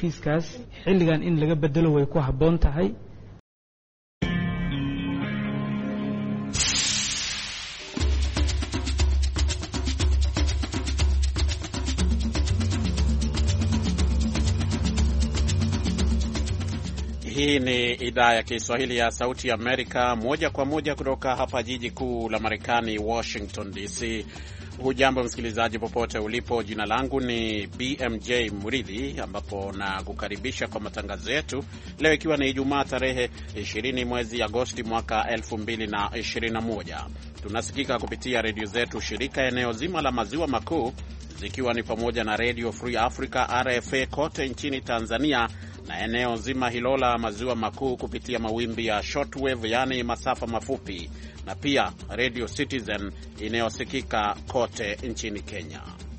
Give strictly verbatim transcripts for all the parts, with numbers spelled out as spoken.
heshiiskaas xilligan in laga bedelo way ku habboon tahay. Hii ni idhaa ya Kiswahili ya Sauti ya Amerika, moja kwa moja kutoka hapa jiji kuu la Marekani, Washington D C. Hujambo msikilizaji popote ulipo. Jina langu ni B M J Muridhi, ambapo na kukaribisha kwa matangazo yetu leo, ikiwa ni Ijumaa tarehe ishirini mwezi Agosti mwaka elfu mbili na ishirini na moja. Tunasikika kupitia redio zetu shirika eneo zima la maziwa makuu, zikiwa ni pamoja na Radio Free Africa R F A kote nchini Tanzania na eneo zima hilo la maziwa makuu kupitia mawimbi ya shortwave, yani masafa mafupi, na pia Radio Citizen inayosikika kote nchini Kenya.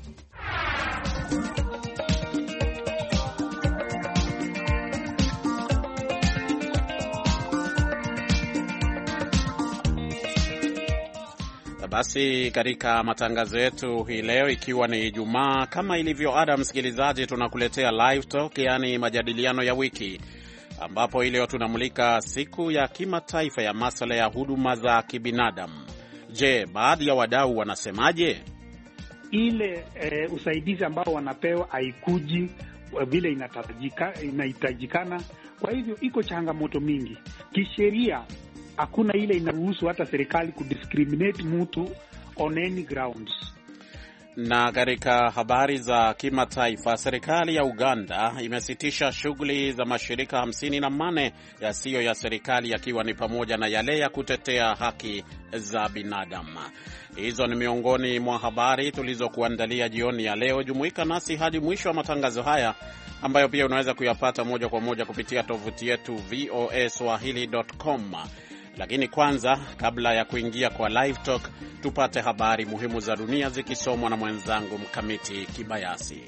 Basi katika matangazo yetu hii leo, ikiwa ni Ijumaa, kama ilivyo ada msikilizaji, tunakuletea live talk, yani majadiliano ya wiki, ambapo leo tunamulika siku ya kimataifa ya masuala ya huduma za kibinadamu. Je, baadhi ya wadau wanasemaje? Ile e, usaidizi ambao wanapewa haikuji vile inahitajika inahitajikana. Kwa hivyo iko changamoto mingi kisheria. Hakuna ile inaruhusu hata serikali kudiscriminate mtu on any grounds. Na katika habari za kimataifa, serikali ya Uganda imesitisha shughuli za mashirika hamsini na nane yasiyo ya serikali, yakiwa ni pamoja na yale ya kutetea haki za binadamu. Hizo ni miongoni mwa habari tulizokuandalia jioni ya leo. Jumuika nasi hadi mwisho wa matangazo haya, ambayo pia unaweza kuyapata moja kwa moja kupitia tovuti yetu v o a swahili dot com. Lakini kwanza, kabla ya kuingia kwa live talk, tupate habari muhimu za dunia zikisomwa na mwenzangu Mkamiti Kibayasi.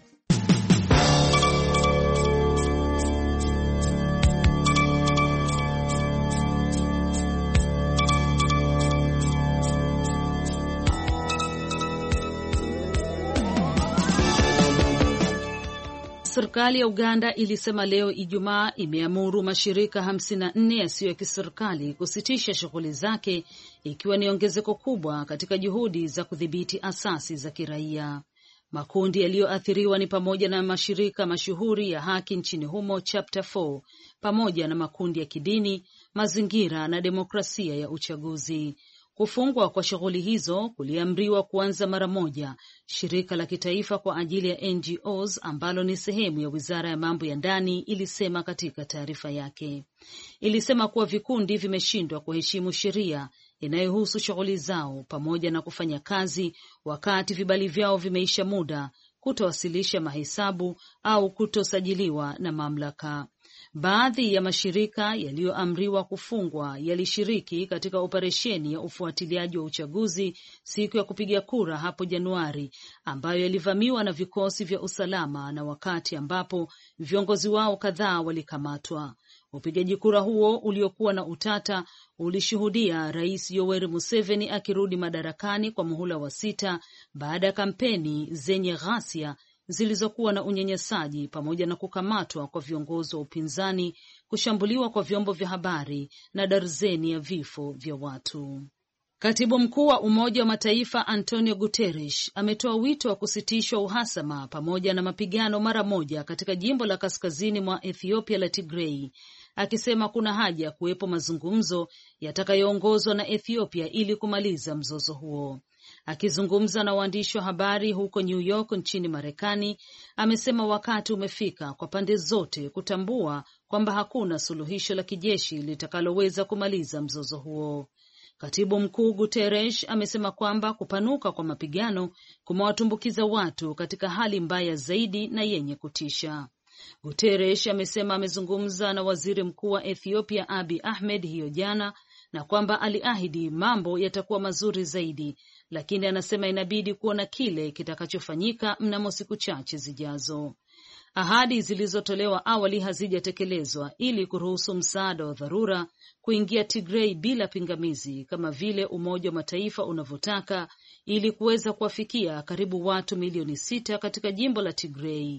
Serikali ya Uganda ilisema leo Ijumaa imeamuru mashirika hamsini na nne yasiyo ya kiserikali kusitisha shughuli zake, ikiwa ni ongezeko kubwa katika juhudi za kudhibiti asasi za kiraia. Makundi yaliyoathiriwa ni pamoja na mashirika mashuhuri ya haki nchini humo Chapter nne, pamoja na makundi ya kidini, mazingira na demokrasia ya uchaguzi. Kufungwa kwa shughuli hizo kuliamriwa kuanza mara moja, shirika la kitaifa kwa ajili ya N G Os ambalo ni sehemu ya Wizara ya Mambo ya Ndani ilisema katika taarifa yake. Ilisema kuwa vikundi vimeshindwa kuheshimu sheria inayohusu shughuli zao, pamoja na kufanya kazi wakati vibali vyao vimeisha muda, kutowasilisha mahesabu au kutosajiliwa na mamlaka. Baadhi ya mashirika yaliyoamriwa kufungwa yalishiriki katika operesheni ya ufuatiliaji wa uchaguzi siku ya kupiga kura hapo Januari, ambayo yalivamiwa na vikosi vya usalama na wakati ambapo viongozi wao kadhaa walikamatwa. Upigaji kura huo uliokuwa na utata ulishuhudia Rais Yoweri Museveni akirudi madarakani kwa muhula wa sita baada ya kampeni zenye ghasia zilizokuwa na unyanyasaji, pamoja na kukamatwa kwa viongozi wa upinzani, kushambuliwa kwa vyombo vya habari na darzeni ya vifo vya watu. Katibu mkuu wa Umoja wa Mataifa Antonio Guterres ametoa wito wa kusitishwa uhasama pamoja na mapigano mara moja katika jimbo la kaskazini mwa Ethiopia la Tigray, akisema kuna haja ya kuwepo mazungumzo yatakayoongozwa na Ethiopia ili kumaliza mzozo huo. Akizungumza na waandishi wa habari huko New York nchini Marekani, amesema wakati umefika kwa pande zote kutambua kwamba hakuna suluhisho la kijeshi litakaloweza kumaliza mzozo huo. Katibu mkuu Guterres amesema kwamba kupanuka kwa mapigano kumewatumbukiza watu katika hali mbaya zaidi na yenye kutisha. Guterres amesema amezungumza na waziri mkuu wa Ethiopia Abiy Ahmed hiyo jana, na kwamba aliahidi mambo yatakuwa mazuri zaidi, lakini anasema inabidi kuona kile kitakachofanyika mnamo siku chache zijazo. Ahadi zilizotolewa awali hazijatekelezwa ili kuruhusu msaada wa dharura kuingia Tigray bila pingamizi kama vile Umoja wa Mataifa unavyotaka, ili kuweza kuwafikia karibu watu milioni sita katika jimbo la Tigray.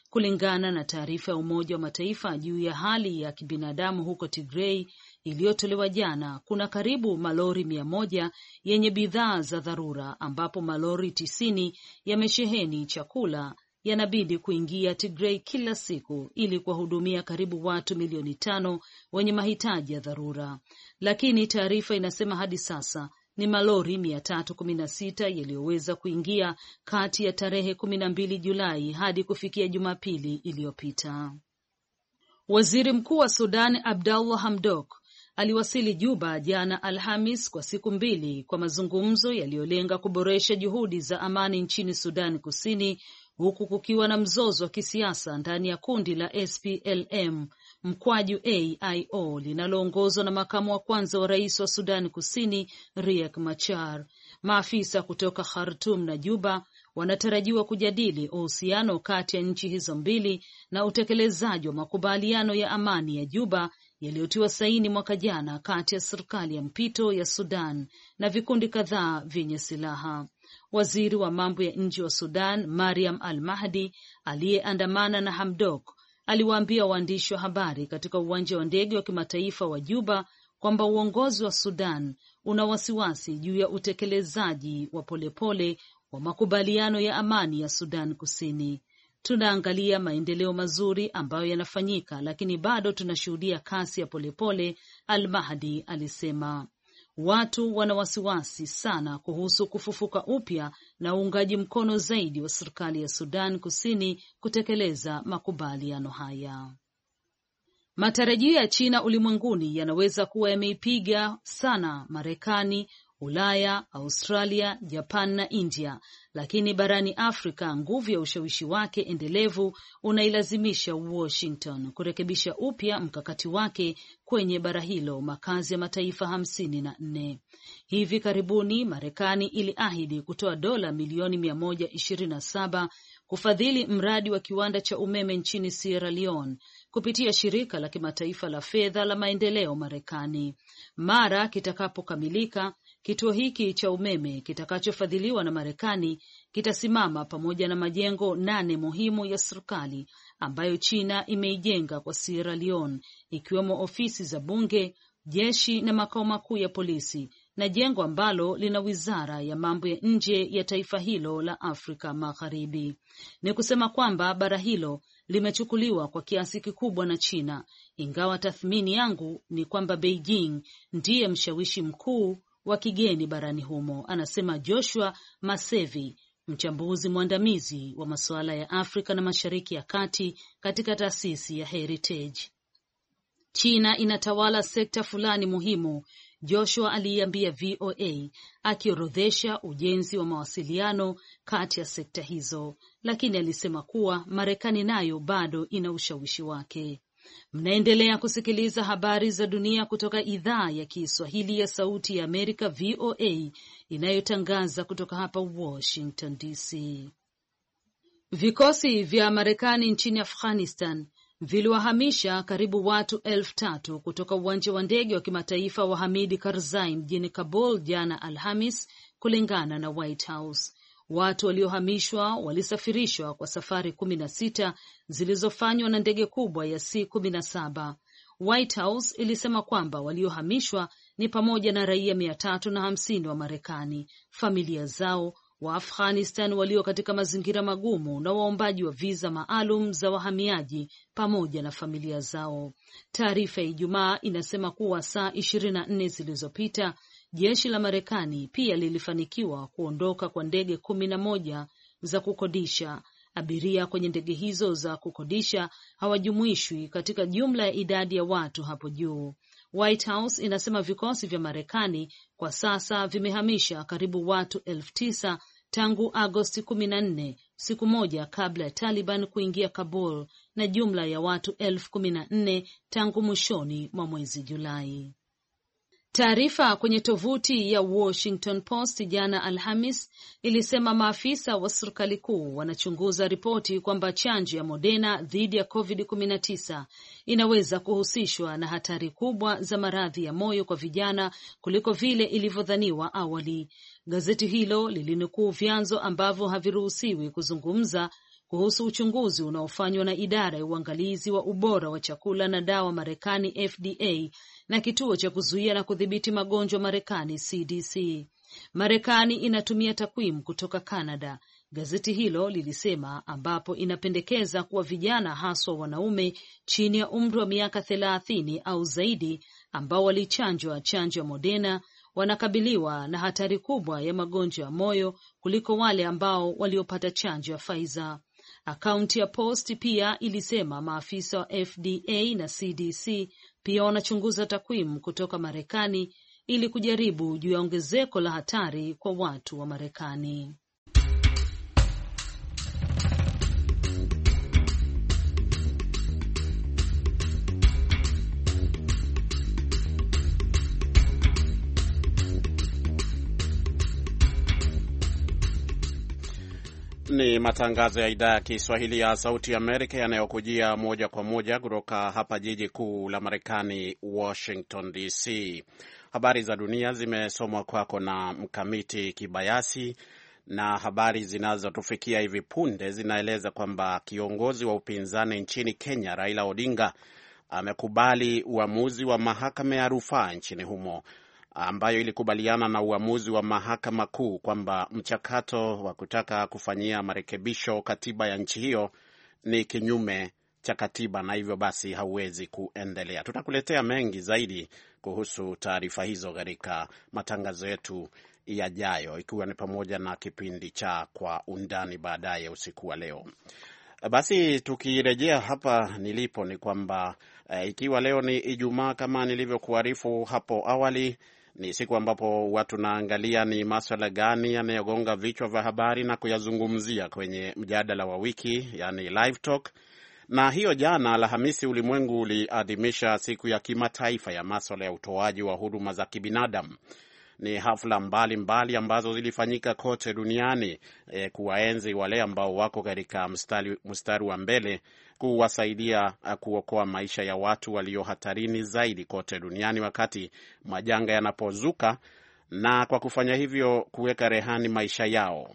Kulingana na taarifa ya Umoja wa Mataifa juu ya hali ya kibinadamu huko Tigray iliyotolewa jana, kuna karibu malori mia moja yenye bidhaa za dharura, ambapo malori tisini yamesheheni chakula yanabidi kuingia Tigray kila siku ili kuwahudumia karibu watu milioni tano wenye mahitaji ya dharura. Lakini taarifa inasema hadi sasa ni malori mia tatu kumi na sita yaliyoweza kuingia kati ya tarehe kumi na mbili Julai hadi kufikia Jumapili iliyopita. Waziri Mkuu wa Sudan Abdallah Hamdok aliwasili Juba jana Alhamis kwa siku mbili kwa mazungumzo yaliyolenga kuboresha juhudi za amani nchini Sudan Kusini, huku kukiwa na mzozo wa kisiasa ndani ya kundi la S P L M mkwaju A I O linaloongozwa na makamu wa kwanza wa rais wa Sudan Kusini Riek Machar. Maafisa kutoka Khartoum na Juba wanatarajiwa kujadili uhusiano kati ya nchi hizo mbili na utekelezaji wa makubaliano ya amani ya Juba yaliyotiwa saini mwaka jana kati ya serikali ya mpito ya Sudan na vikundi kadhaa vyenye silaha. Waziri wa mambo ya nje wa Sudan Mariam Al-Mahdi aliyeandamana na Hamdok aliwaambia waandishi wa habari katika uwanja wa ndege wa kimataifa wa Juba kwamba uongozi wa Sudan una wasiwasi juu ya utekelezaji wa polepole wa makubaliano ya amani ya Sudan Kusini. Tunaangalia maendeleo mazuri ambayo yanafanyika, lakini bado tunashuhudia kasi ya polepole, Al-Mahdi alisema. Watu wana wasiwasi sana kuhusu kufufuka upya na uungaji mkono zaidi wa serikali ya Sudan Kusini kutekeleza makubaliano haya. Matarajio ya China ulimwenguni yanaweza kuwa yameipiga sana Marekani, Ulaya, Australia, Japan na India, lakini barani Afrika nguvu ya ushawishi wake endelevu unailazimisha Washington kurekebisha upya mkakati wake kwenye bara hilo, makazi ya mataifa hamsini na nne. Hivi karibuni Marekani iliahidi kutoa dola milioni mia moja ishirini na saba kufadhili mradi wa kiwanda cha umeme nchini Sierra Leone kupitia shirika la kimataifa la fedha la maendeleo Marekani. Mara kitakapokamilika, kituo hiki cha umeme kitakachofadhiliwa na Marekani kitasimama pamoja na majengo nane muhimu ya serikali ambayo China imeijenga kwa Sierra Leone, ikiwemo ofisi za bunge, jeshi na makao makuu ya polisi, na jengo ambalo lina wizara ya mambo ya nje ya taifa hilo la Afrika Magharibi. Ni kusema kwamba bara hilo limechukuliwa kwa kiasi kikubwa na China, ingawa tathmini yangu ni kwamba Beijing ndiye mshawishi mkuu wa kigeni barani humo, anasema Joshua Masevi, mchambuzi mwandamizi wa masuala ya Afrika na Mashariki ya Kati katika taasisi ya Heritage. China inatawala sekta fulani muhimu, Joshua aliambia V O A, akiorodhesha ujenzi wa mawasiliano kati ya sekta hizo, lakini alisema kuwa Marekani nayo bado ina ushawishi wake. Mnaendelea kusikiliza habari za dunia kutoka idhaa ya Kiswahili ya Sauti ya Amerika V O A inayotangaza kutoka hapa Washington D C. Vikosi vya Marekani nchini Afghanistan viliwahamisha karibu watu elfu tatu kutoka uwanja wa ndege wa kimataifa wa Hamid Karzai mjini Kabul jana Alhamis, kulingana na White House. Watu waliohamishwa walisafirishwa kwa safari kumi na sita zilizofanywa na ndege kubwa ya C kumi na saba. White House ilisema kwamba waliohamishwa ni pamoja na raia mia tatu na hamsini wa Marekani, familia zao, wa Afghanistan walio katika mazingira magumu na waombaji wa visa maalum za wahamiaji pamoja na familia zao. Taarifa ya Ijumaa inasema kuwa saa ishirini na nne zilizopita jeshi la Marekani pia lilifanikiwa kuondoka kwa ndege kumi na moja za kukodisha. Abiria kwenye ndege hizo za kukodisha hawajumuishwi katika jumla ya idadi ya watu hapo juu. White House inasema vikosi vya Marekani kwa sasa vimehamisha karibu watu elfu tisa tangu Agosti kumi na nne, siku moja kabla ya Taliban kuingia Kabul, na jumla ya watu elfu kumi na nne tangu mwishoni mwa mwezi Julai. Taarifa kwenye tovuti ya Washington Post jana Alhamis ilisema maafisa wa serikali kuu wanachunguza ripoti kwamba chanjo ya Moderna dhidi ya COVID kumi na tisa inaweza kuhusishwa na hatari kubwa za maradhi ya moyo kwa vijana kuliko vile ilivyodhaniwa awali. Gazeti hilo lilinukuu vyanzo ambavyo haviruhusiwi kuzungumza kuhusu uchunguzi unaofanywa na idara ya uangalizi wa ubora wa chakula na dawa Marekani F D A na kituo cha kuzuia na kudhibiti magonjwa Marekani C D C. Marekani inatumia takwimu kutoka Canada, gazeti hilo lilisema, ambapo inapendekeza kuwa vijana haswa wanaume chini ya umri wa miaka thelathini au zaidi ambao walichanjwa chanjo ya Moderna wanakabiliwa na hatari kubwa ya magonjwa ya moyo kuliko wale ambao waliopata chanjo ya Pfizer. Akaunti ya Post pia ilisema maafisa wa F D A na C D C pia wanachunguza takwimu kutoka Marekani ili kujaribu juu ya ongezeko la hatari kwa watu wa Marekani. Ni matangazo ya idhaa ya Kiswahili ya Sauti ya Amerika yanayokujia moja kwa moja kutoka hapa jiji kuu la Marekani, Washington D C. Habari za dunia zimesomwa kwako na Mkamiti Kibayasi, na habari zinazotufikia hivi punde zinaeleza kwamba kiongozi wa upinzani nchini Kenya, Raila Odinga, amekubali uamuzi wa mahakama ya rufaa nchini humo ambayo ilikubaliana na uamuzi wa mahakama kuu kwamba mchakato wa kutaka kufanyia marekebisho katiba ya nchi hiyo ni kinyume cha katiba na hivyo basi hauwezi kuendelea. Tutakuletea mengi zaidi kuhusu taarifa hizo katika matangazo yetu yajayo, ikiwa ni pamoja na kipindi cha Kwa Undani baadaye usiku wa leo. Basi tukirejea hapa nilipo ni kwamba eh, ikiwa leo ni Ijumaa kama nilivyokuarifu hapo awali, ni siku ambapo watu naangalia ni masuala gani yanayogonga vichwa vya habari na kuyazungumzia kwenye mjadala wa wiki, yani live talk. Na hiyo jana Alhamisi, ulimwengu uliadhimisha siku ya kimataifa ya masuala ya utoaji wa huduma za kibinadamu. Ni hafla mbalimbali mbali ambazo zilifanyika kote duniani e, kuwaenzi wale ambao wako katika mstari, mstari wa mbele kuwasaidia kuokoa maisha ya watu walio hatarini zaidi kote duniani wakati majanga yanapozuka, na kwa kufanya hivyo kuweka rehani maisha yao.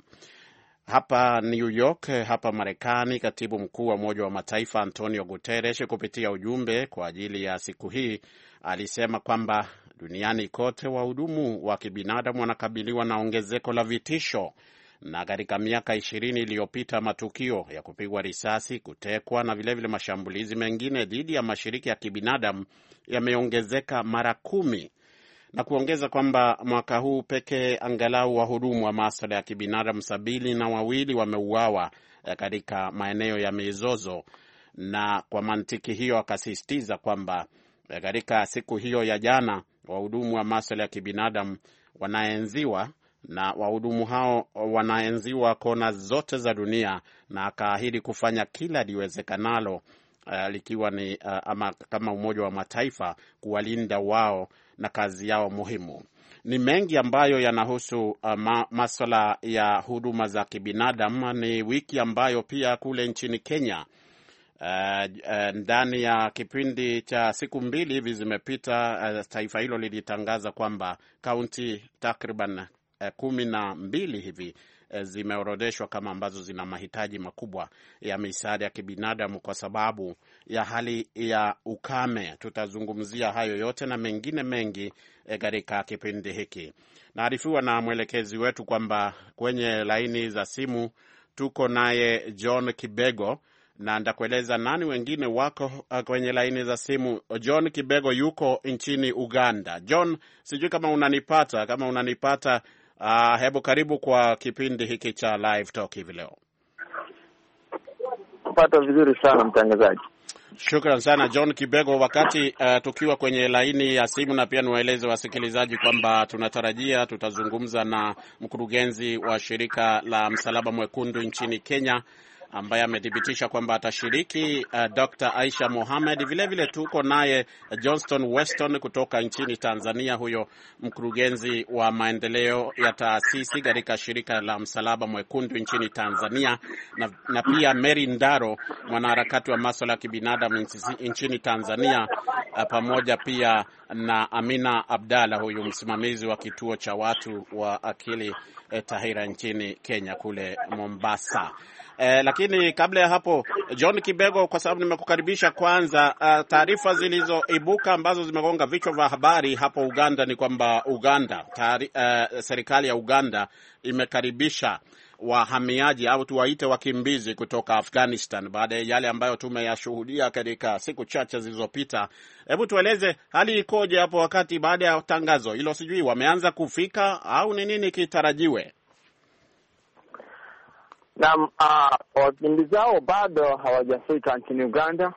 Hapa New York, hapa Marekani, katibu mkuu wa Umoja wa Mataifa Antonio Guterres kupitia ujumbe kwa ajili ya siku hii alisema kwamba duniani kote wahudumu wa kibinadamu wanakabiliwa na ongezeko la vitisho, na katika miaka ishirini iliyopita matukio ya kupigwa risasi, kutekwa na vilevile mashambulizi mengine dhidi ya mashirika ya kibinadamu yameongezeka mara kumi, na kuongeza kwamba mwaka huu pekee angalau wahudumu wa masuala ya kibinadamu sabini na wawili wameuawa katika maeneo ya mizozo. Na kwa mantiki hiyo akasisitiza kwamba katika siku hiyo ya jana wahudumu wa masuala ya kibinadamu wanaenziwa, na wahudumu hao wanaenziwa kona zote za dunia, na akaahidi kufanya kila liwezekanalo uh, likiwa ni uh, ama kama Umoja wa Mataifa kuwalinda wao na kazi yao muhimu. Ni mengi ambayo yanahusu uh, ma, masuala ya huduma za kibinadamu. Ni wiki ambayo pia kule nchini Kenya Uh, uh, ndani ya kipindi cha siku mbili hivi zimepita, uh, taifa hilo lilitangaza kwamba kaunti takriban uh, kumi na mbili hivi uh, zimeorodheshwa kama ambazo zina mahitaji makubwa ya misaada ya kibinadamu kwa sababu ya hali ya ukame. Tutazungumzia hayo yote na mengine mengi katika uh, kipindi hiki. Naarifiwa na mwelekezi wetu kwamba kwenye laini za simu tuko naye John Kibego, na ndakueleza nani wengine wako kwenye laini za simu. John Kibego yuko nchini Uganda. John, sijui kama unanipata. Kama unanipata, uh, hebu karibu kwa kipindi hiki cha Live Talk hivi leo. Kupata vizuri sana mtangazaji. Shukran sana John Kibego. Wakati uh, tukiwa kwenye laini ya simu, na pia niwaeleze wasikilizaji kwamba tunatarajia tutazungumza na mkurugenzi wa shirika la Msalaba Mwekundu nchini Kenya ambaye amethibitisha kwamba atashiriki, uh, Doctor Aisha Mohamed. Vile vile tuko naye Johnston Weston kutoka nchini Tanzania, huyo mkurugenzi wa maendeleo ya taasisi katika shirika la Msalaba Mwekundu nchini Tanzania, na, na pia Mary Ndaro, mwanaharakati wa masuala ya kibinadamu nchini Tanzania, uh, pamoja pia na Amina Abdalla, huyu msimamizi wa kituo cha watu wa akili eh, Tahira nchini Kenya kule Mombasa. Eh, lakini kabla ya hapo John Kibego, kwa sababu nimekukaribisha kwanza, uh, taarifa zilizoibuka ambazo zimegonga vichwa vya habari hapo Uganda ni kwamba Uganda tari, uh, serikali ya Uganda imekaribisha wahamiaji au tuwaite wakimbizi kutoka Afghanistan baada ya yale ambayo tumeyashuhudia katika siku chache zilizopita. Hebu tueleze hali ikoje hapo wakati baada ya tangazo hilo, sijui wameanza kufika au ni nini kitarajiwe? Naam, uh, wakimbizi hao bado hawajafika nchini Uganda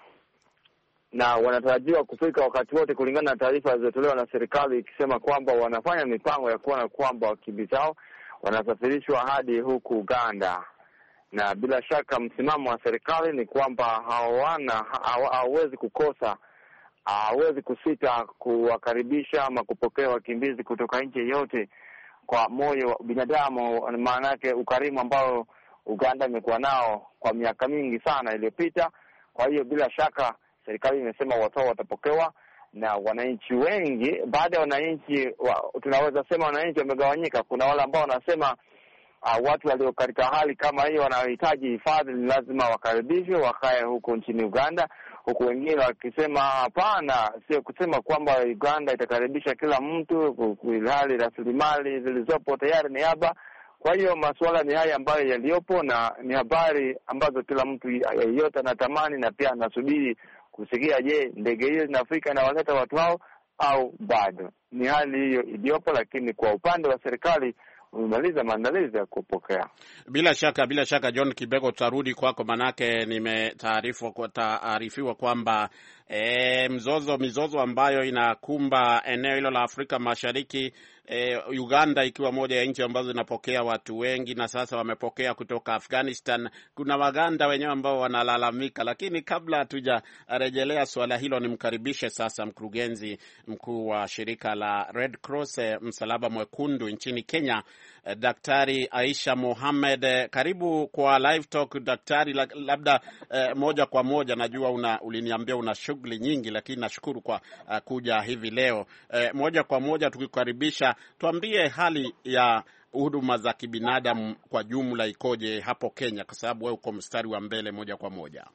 na wanatarajiwa kufika wakati wote, kulingana na taarifa zilizotolewa na serikali ikisema kwamba wanafanya mipango ya kuona kwamba wakimbizi hao wanasafirishwa hadi huku Uganda. Na bila shaka msimamo wa serikali ni kwamba hawana hawezi kukosa hawezi kusita kuwakaribisha ama kupokea wakimbizi kutoka nchi yote kwa moyo wa binadamu, maana yake ukarimu ambao Uganda imekuwa nao kwa miaka mingi sana iliyopita. Kwa hiyo bila shaka serikali imesema watu watapokewa na wananchi wengi. Baada ya wananchi wa, tunaweza sema wananchi wamegawanyika. Kuna wale ambao wanasema uh, watu walio katika hali kama hiyo wanahitaji hifadhi, lazima wakaribishwe wakae huko nchini Uganda, huku wengine wakisema hapana, sio kusema kwamba Uganda itakaribisha kila mtu, ilhali rasilimali zilizopo tayari ni haba. Kwa hiyo masuala ni haya ambayo yaliyopo, na ni habari ambazo kila mtu yeyote anatamani na pia anasubiri kusikia, je, ndege hiyo zinafika na waleta watu hao au bado. Ni hali hiyo iliyopo, lakini kwa upande wa serikali umemaliza maandalizi ya kupokea. Bila shaka, bila shaka John Kibego, tutarudi kwako, manake nimetaarifiwa kwa taarifiwa kwamba e, mzozo mizozo ambayo inakumba eneo hilo la Afrika Mashariki, e, Uganda ikiwa moja ya nchi ambazo zinapokea watu wengi na sasa wamepokea kutoka Afghanistan. Kuna Waganda wenyewe ambao wanalalamika, lakini kabla hatujarejelea swala hilo, nimkaribishe sasa mkurugenzi mkuu wa shirika la Red Cross e, Msalaba Mwekundu nchini Kenya, e, Daktari Aisha Mohamed. Karibu kwa Live Talk daktari. Labda e, moja kwa moja, najua una uliniambia una shughuli nyingi, lakini nashukuru kwa uh, kuja hivi leo. E, moja kwa moja tukikaribisha, tuambie hali ya huduma za kibinadamu kwa jumla ikoje hapo Kenya, kwa sababu wewe uko mstari wa mbele moja kwa moja.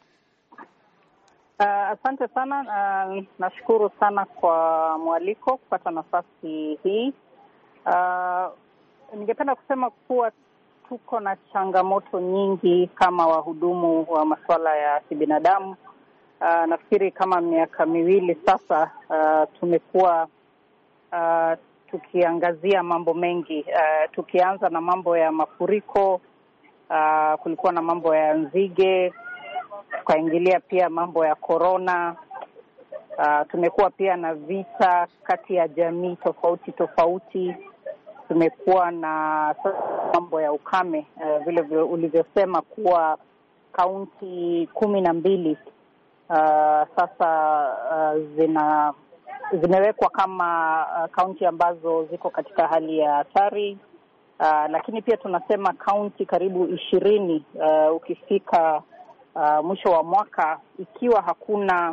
Uh, asante sana. Uh, nashukuru sana kwa mwaliko kupata nafasi hii. Uh, ningependa kusema kuwa tuko na changamoto nyingi kama wahudumu wa masuala ya kibinadamu. Uh, nafikiri kama miaka miwili sasa uh, tumekuwa uh, tukiangazia mambo mengi, uh, tukianza na mambo ya mafuriko, uh, kulikuwa na mambo ya nzige, tukaingilia pia mambo ya corona. Uh, tumekuwa pia na vita kati ya jamii tofauti tofauti. Tumekuwa na mambo ya ukame, uh, vile vile ulivyosema kuwa kaunti kumi na mbili uh, sasa uh, zina zimewekwa kama kaunti uh, ambazo ziko katika hali ya hatari. Uh, lakini pia tunasema kaunti karibu ishirini uh, ukifika uh, mwisho wa mwaka, ikiwa hakuna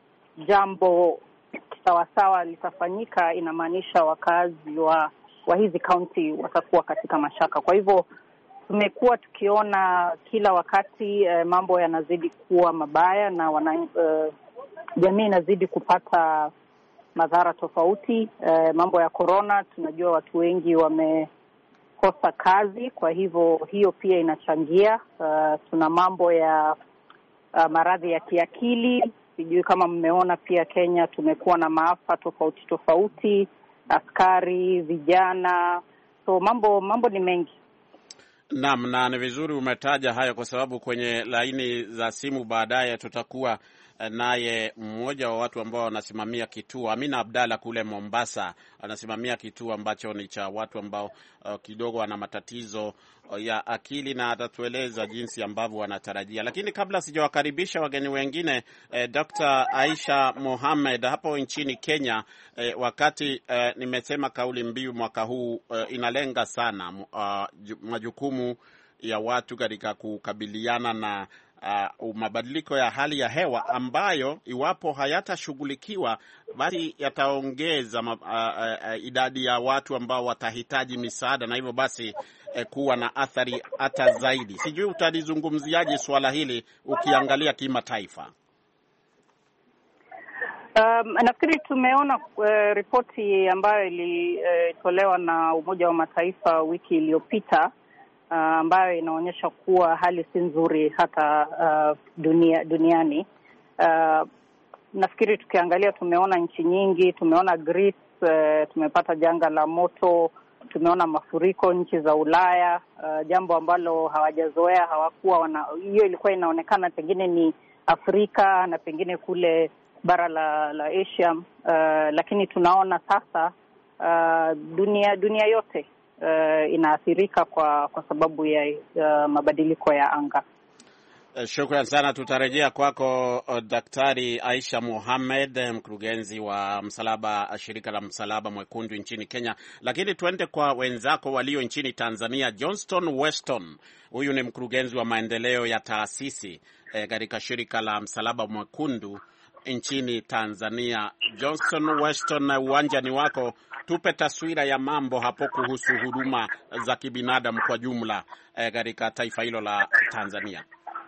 jambo sawasawa litafanyika, inamaanisha wakazi wa wa hizi kaunti watakuwa katika mashaka. Kwa hivyo tumekuwa tukiona kila wakati uh, mambo yanazidi kuwa mabaya na wana, uh, jamii inazidi kupata madhara tofauti. Uh, mambo ya corona, tunajua watu wengi wamekosa kazi, kwa hivyo hiyo pia inachangia. Uh, tuna mambo ya uh, maradhi ya kiakili. Sijui kama mmeona pia Kenya tumekuwa na maafa tofauti tofauti, askari, vijana. So mambo mambo ni mengi. Naam, na ni vizuri umetaja hayo, kwa sababu kwenye laini za simu baadaye tutakuwa naye mmoja wa watu ambao wanasimamia kituo, Amina Abdalla kule Mombasa, anasimamia kituo ambacho ni cha watu ambao uh, kidogo wana matatizo ya akili, na atatueleza jinsi ambavyo wanatarajia. Lakini kabla sijawakaribisha wageni wengine, eh, Doctor Aisha Mohamed hapo nchini Kenya, eh, wakati eh, nimesema kauli mbiu mwaka huu eh, inalenga sana uh, majukumu ya watu katika kukabiliana na uh, mabadiliko ya hali ya hewa ambayo iwapo hayatashughulikiwa basi yataongeza uh, uh, idadi ya watu ambao watahitaji misaada na hivyo basi uh, kuwa na athari hata zaidi. Sijui utalizungumziaje swala hili ukiangalia kimataifa? Um, nafikiri tumeona uh, ripoti ambayo ilitolewa uh, na Umoja wa Mataifa wiki iliyopita uh, ambayo inaonyesha kuwa hali si nzuri hata uh, dunia duniani. Uh, nafikiri tukiangalia tumeona nchi nyingi, tumeona Greece, uh, tumepata janga la moto, tumeona mafuriko nchi za Ulaya, uh, jambo ambalo hawajazoea, hawakuwa wana, hiyo ilikuwa inaonekana pengine ni Afrika na pengine kule bara la, la Asia, uh, lakini tunaona sasa uh, dunia dunia yote uh, inaathirika kwa kwa sababu ya uh, mabadiliko ya anga. Shukran sana. Tutarejea kwako Daktari Aisha Mohamed, mkurugenzi wa msalaba shirika la Msalaba Mwekundu nchini Kenya. Lakini tuende kwa wenzako walio nchini Tanzania. Johnston Weston, huyu ni mkurugenzi wa maendeleo ya taasisi katika eh, shirika la Msalaba Mwekundu nchini Tanzania. Johnston Weston, uwanja ni wako. Tupe taswira ya mambo hapo kuhusu huduma za kibinadamu kwa jumla katika eh, taifa hilo la Tanzania.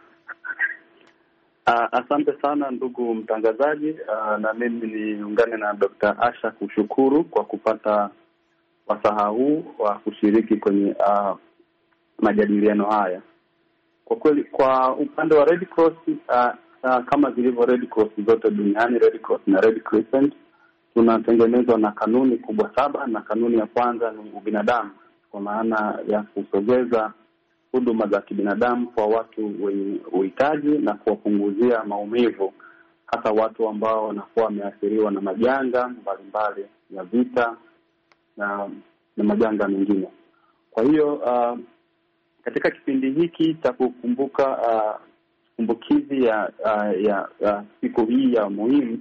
Uh, asante sana ndugu mtangazaji. Uh, na mimi niungane na Dokta Asha kushukuru kwa kupata wasaha huu wa kushiriki kwenye uh, majadiliano haya. Kwa kweli kwa upande wa Red Cross, uh, uh, kama zilivyo Red Cross zote duniani, Red Cross na Red Crescent tunatengenezwa na kanuni kubwa saba, na kanuni ya kwanza ni ubinadamu, kwa maana ya kusogeza huduma za kibinadamu kwa watu wenye uhitaji na kuwapunguzia maumivu, hasa watu ambao wanakuwa wameathiriwa na majanga mbalimbali ya vita na, na majanga mengine. Kwa hiyo uh, katika kipindi hiki cha kukumbuka uh, kumbukizi ya, uh, ya uh, siku hii ya muhimu,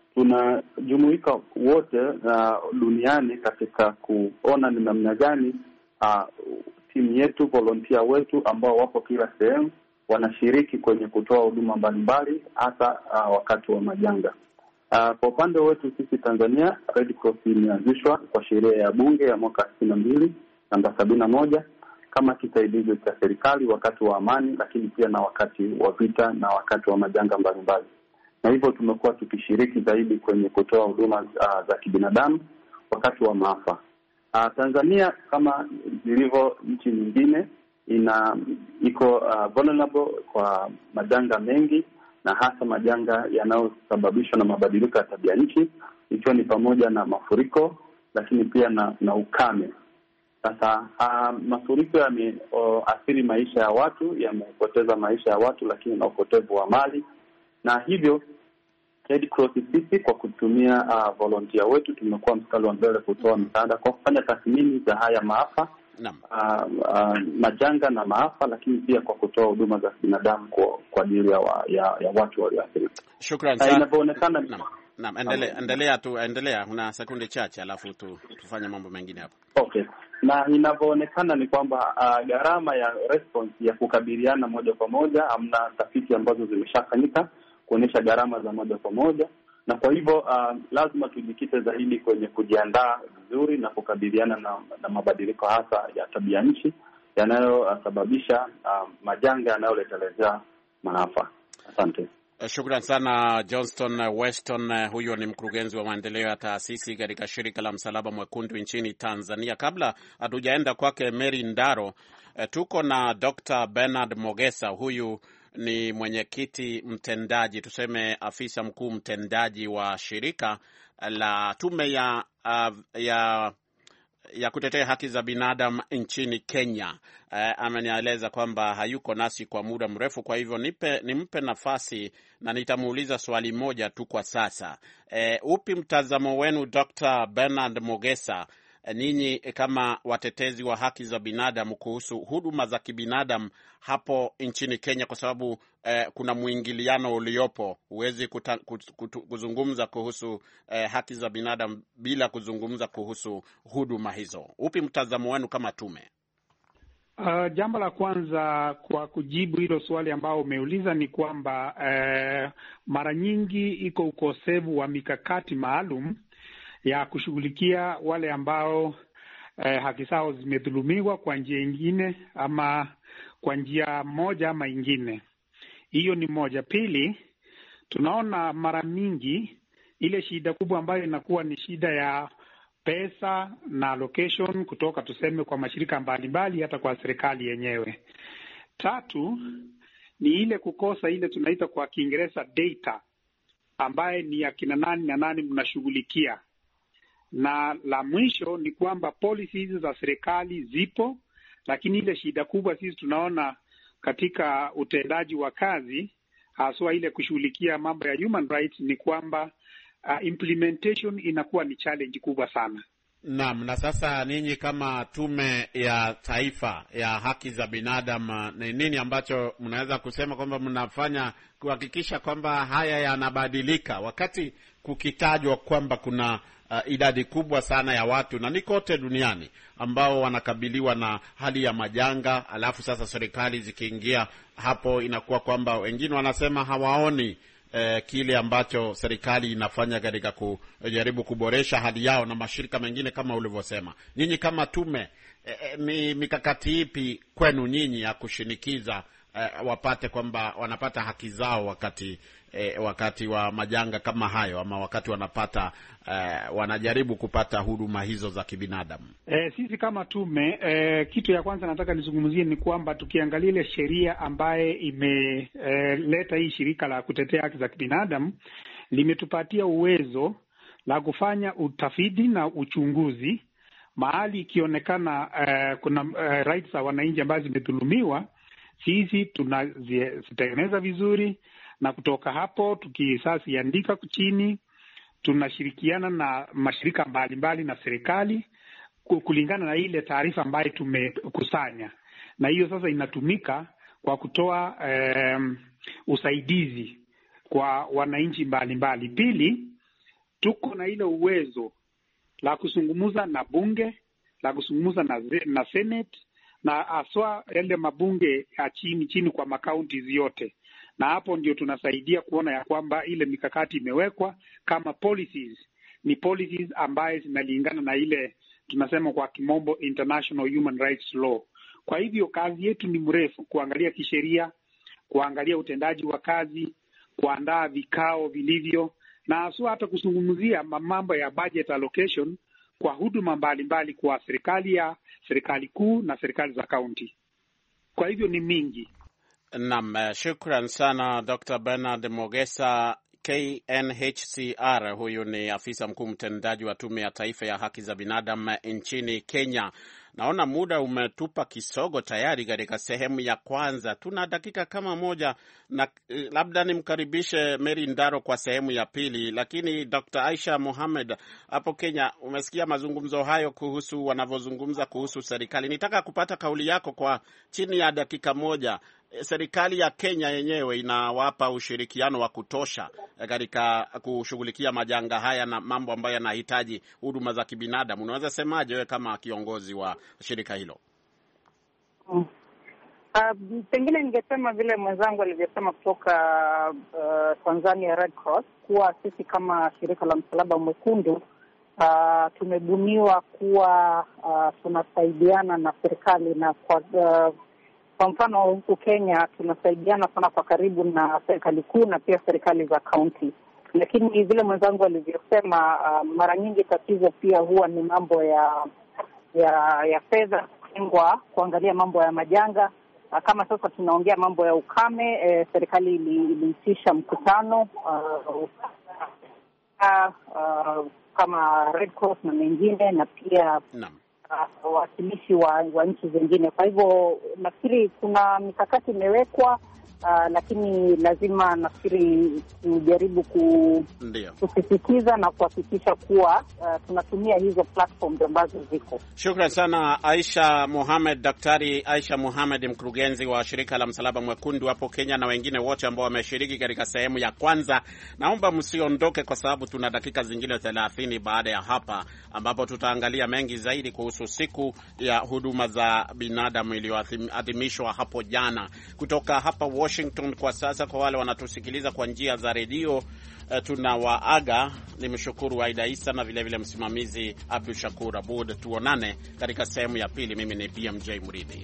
tunajumuika wote uh, duniani katika kuona ni namna gani uh, timu yetu, volunteer wetu ambao wapo kila sehemu wanashiriki kwenye kutoa huduma mbalimbali hasa uh, wakati wa majanga. Uh, kwa upande wetu sisi Tanzania, Red Cross imeanzishwa kwa sheria ya bunge ya mwaka sitini na mbili namba sabini na moja kama kisaidizi cha serikali wakati wa amani, lakini pia na wakati wa vita na wakati wa majanga mbalimbali. Na hivyo tumekuwa tukishiriki zaidi kwenye kutoa huduma uh, za kibinadamu wakati wa maafa. Uh, Tanzania kama zilivyo nchi nyingine ina iko uh, vulnerable kwa majanga mengi, na hasa majanga yanayosababishwa na mabadiliko ya tabia nchi, ikiwa ni pamoja na mafuriko, lakini pia na, na ukame. Sasa uh, mafuriko yameathiri uh, maisha ya watu, yamepoteza maisha ya watu, lakini na upotevu wa mali, na hivyo Red Cross sisi kwa kutumia uh, volunteer wetu tumekuwa mstari wa mbele kutoa msaada kwa kufanya tathmini za haya maafa, uh, uh, majanga na maafa, lakini pia kwa kutoa huduma za binadamu kwa kwa ajili ya, ya, ya watu walioathirika. Shukrani sana. Inavyoonekana naam, naam, endelea endelea tu endelea, una sekunde chache alafu tu tufanye mambo mengine hapo. Okay. Na inavyoonekana ni kwamba uh, gharama ya response ya kukabiliana moja kwa moja, hamna tafiti ambazo zimeshafanyika kuonyesha gharama za moja kwa moja, na kwa hivyo uh, lazima tujikite zaidi kwenye kujiandaa vizuri na kukabiliana na, na mabadiliko hasa ya tabia nchi yanayosababisha uh, majanga yanayoletelezea maafa. Asante. Shukran sana Johnston Weston. Huyo ni mkurugenzi wa maendeleo ya taasisi katika shirika la Msalaba Mwekundu nchini Tanzania. Kabla hatujaenda kwake Mary Ndaro, tuko na Doctor Bernard Mogesa. Huyu ni mwenyekiti mtendaji, tuseme afisa mkuu mtendaji wa shirika la tume ya, uh, ya ya kutetea haki za binadamu nchini Kenya. Uh, amenieleza kwamba hayuko nasi kwa muda mrefu, kwa hivyo nipe nimpe nafasi na nitamuuliza swali moja tu kwa sasa. Uh, upi mtazamo wenu Doctor Bernard Mogesa, ninyi kama watetezi wa haki za binadamu kuhusu huduma za kibinadamu hapo nchini Kenya, kwa sababu eh, kuna mwingiliano uliopo, huwezi kuzungumza kuhusu eh, haki za binadamu bila kuzungumza kuhusu huduma hizo. Upi mtazamo wenu kama tume? Uh, jambo la kwanza kwa kujibu hilo swali ambao umeuliza ni kwamba uh, mara nyingi iko ukosefu wa mikakati maalum ya kushughulikia wale ambao uh, haki zao zimedhulumiwa kwa njia ingine ama kwa njia moja ama ingine. Hiyo ni moja. Pili, tunaona mara mingi ile shida kubwa ambayo inakuwa ni shida ya pesa na allocation kutoka tuseme kwa mashirika mbalimbali hata kwa serikali yenyewe. Tatu, ni ile kukosa ile tunaita kwa Kiingereza data ambaye ni akina nani na nani mnashughulikia. Na la mwisho ni kwamba policies za serikali zipo, lakini ile shida kubwa sisi tunaona katika utendaji wa kazi haswa ile kushughulikia mambo ya human rights ni kwamba Uh, implementation inakuwa ni challenge kubwa sana. Naam, na sasa ninyi kama Tume ya Taifa ya Haki za Binadamu, ni nini ambacho mnaweza kusema kwamba mnafanya kuhakikisha kwamba haya yanabadilika, wakati kukitajwa kwamba kuna uh, idadi kubwa sana ya watu na ni kote duniani ambao wanakabiliwa na hali ya majanga, alafu sasa serikali zikiingia hapo inakuwa kwamba wengine wanasema hawaoni Eh, kile ambacho serikali inafanya katika kujaribu kuboresha hali yao na mashirika mengine kama ulivyosema. Nyinyi kama tume eh, ni mikakati ipi kwenu nyinyi ya kushinikiza eh, wapate kwamba wanapata haki zao wakati eh, wakati wa majanga kama hayo, ama wakati wanapata eh, wanajaribu kupata huduma hizo za kibinadamu? Eh, sisi kama tume eh, kitu ya kwanza nataka nizungumzie ni kwamba tukiangalia ile sheria ambaye imeleta eh, hii shirika la kutetea haki za kibinadamu limetupatia uwezo la kufanya utafiti na uchunguzi mahali ikionekana eh, kuna eh, rights za wananchi ambazo zimedhulumiwa, sisi tunazitengeneza vizuri, na kutoka hapo tukisasiandika chini tunashirikiana na mashirika mbalimbali na serikali kulingana na ile taarifa ambayo tumekusanya, na hiyo sasa inatumika kwa kutoa um, usaidizi kwa wananchi mbalimbali. Pili, tuko na ile uwezo la kuzungumza na bunge, la kuzungumza na, na Senate na aswa yale mabunge ya chini chini kwa makaunti yote, na hapo ndio tunasaidia kuona ya kwamba ile mikakati imewekwa kama policies ni policies ambaye zinalingana na ile tunasema kwa kimombo international human rights law. Kwa hivyo kazi yetu ni mrefu, kuangalia kisheria, kuangalia utendaji wa kazi, kuandaa vikao vilivyo, na haswa hata kuzungumzia mambo ya budget allocation kwa huduma mbalimbali kwa serikali ya serikali kuu na serikali za kaunti. Kwa hivyo ni mingi. Naam, shukran sana Doctor Bernard Mogesa, K N H C R. Huyu ni afisa mkuu mtendaji wa Tume ya Taifa ya Haki za Binadamu nchini Kenya. Naona muda umetupa kisogo tayari katika sehemu ya kwanza. Tuna dakika kama moja na labda nimkaribishe Mary Ndaro kwa sehemu ya pili. Lakini Doctor Aisha Mohamed, hapo Kenya umesikia mazungumzo hayo kuhusu wanavyozungumza kuhusu serikali. Nitaka kupata kauli yako kwa chini ya dakika moja. Serikali ya Kenya yenyewe inawapa ushirikiano wa kutosha katika kushughulikia majanga haya na mambo ambayo yanahitaji huduma za kibinadamu? Unaweza semaje wewe kama kiongozi wa shirika hilo? Mm. Uh, pengine ningesema vile mwenzangu alivyosema kutoka uh, Tanzania Red Cross, kuwa sisi kama shirika la Msalaba Mwekundu uh, tumebuniwa kuwa uh, tunasaidiana na serikali, na kwa uh, Kwa mfano huku Kenya tunasaidiana sana kwa karibu na serikali kuu na pia serikali za kaunti. Lakini vile mwenzangu alivyosema, uh, mara nyingi tatizo pia huwa ni mambo ya ya ya fedha kutengwa kuangalia mambo ya majanga. Uh, kama sasa tunaongea mambo ya ukame, eh, serikali iliitisha mkutano uh, uh, uh, kama Red Cross na mengine, na pia no. wawakilishi wa, wa nchi zingine. Kwa hivyo nafikiri kuna mikakati imewekwa Uh, lakini lazima nafikiri nijaribu ku, kusisitiza na kuhakikisha kuwa uh, tunatumia hizo platforms ambazo ziko. Shukran sana Aisha Mohamed, Daktari Aisha Mohamed, mkurugenzi wa shirika la Msalaba Mwekundu hapo Kenya, na wengine wote ambao wameshiriki katika sehemu ya kwanza. Naomba msiondoke kwa sababu tuna dakika zingine thelathini baada ya hapa ambapo tutaangalia mengi zaidi kuhusu siku ya huduma za binadamu iliyoadhimishwa hapo jana. Kutoka hapa Washington kwa sasa, kwa wale wanatusikiliza kwa njia za redio, uh, tunawaaga. Nimshukuru Aida Isa na vile vile msimamizi Abdul Shakur Abud. Tuonane katika sehemu ya pili. Mimi ni B M J Mridhi.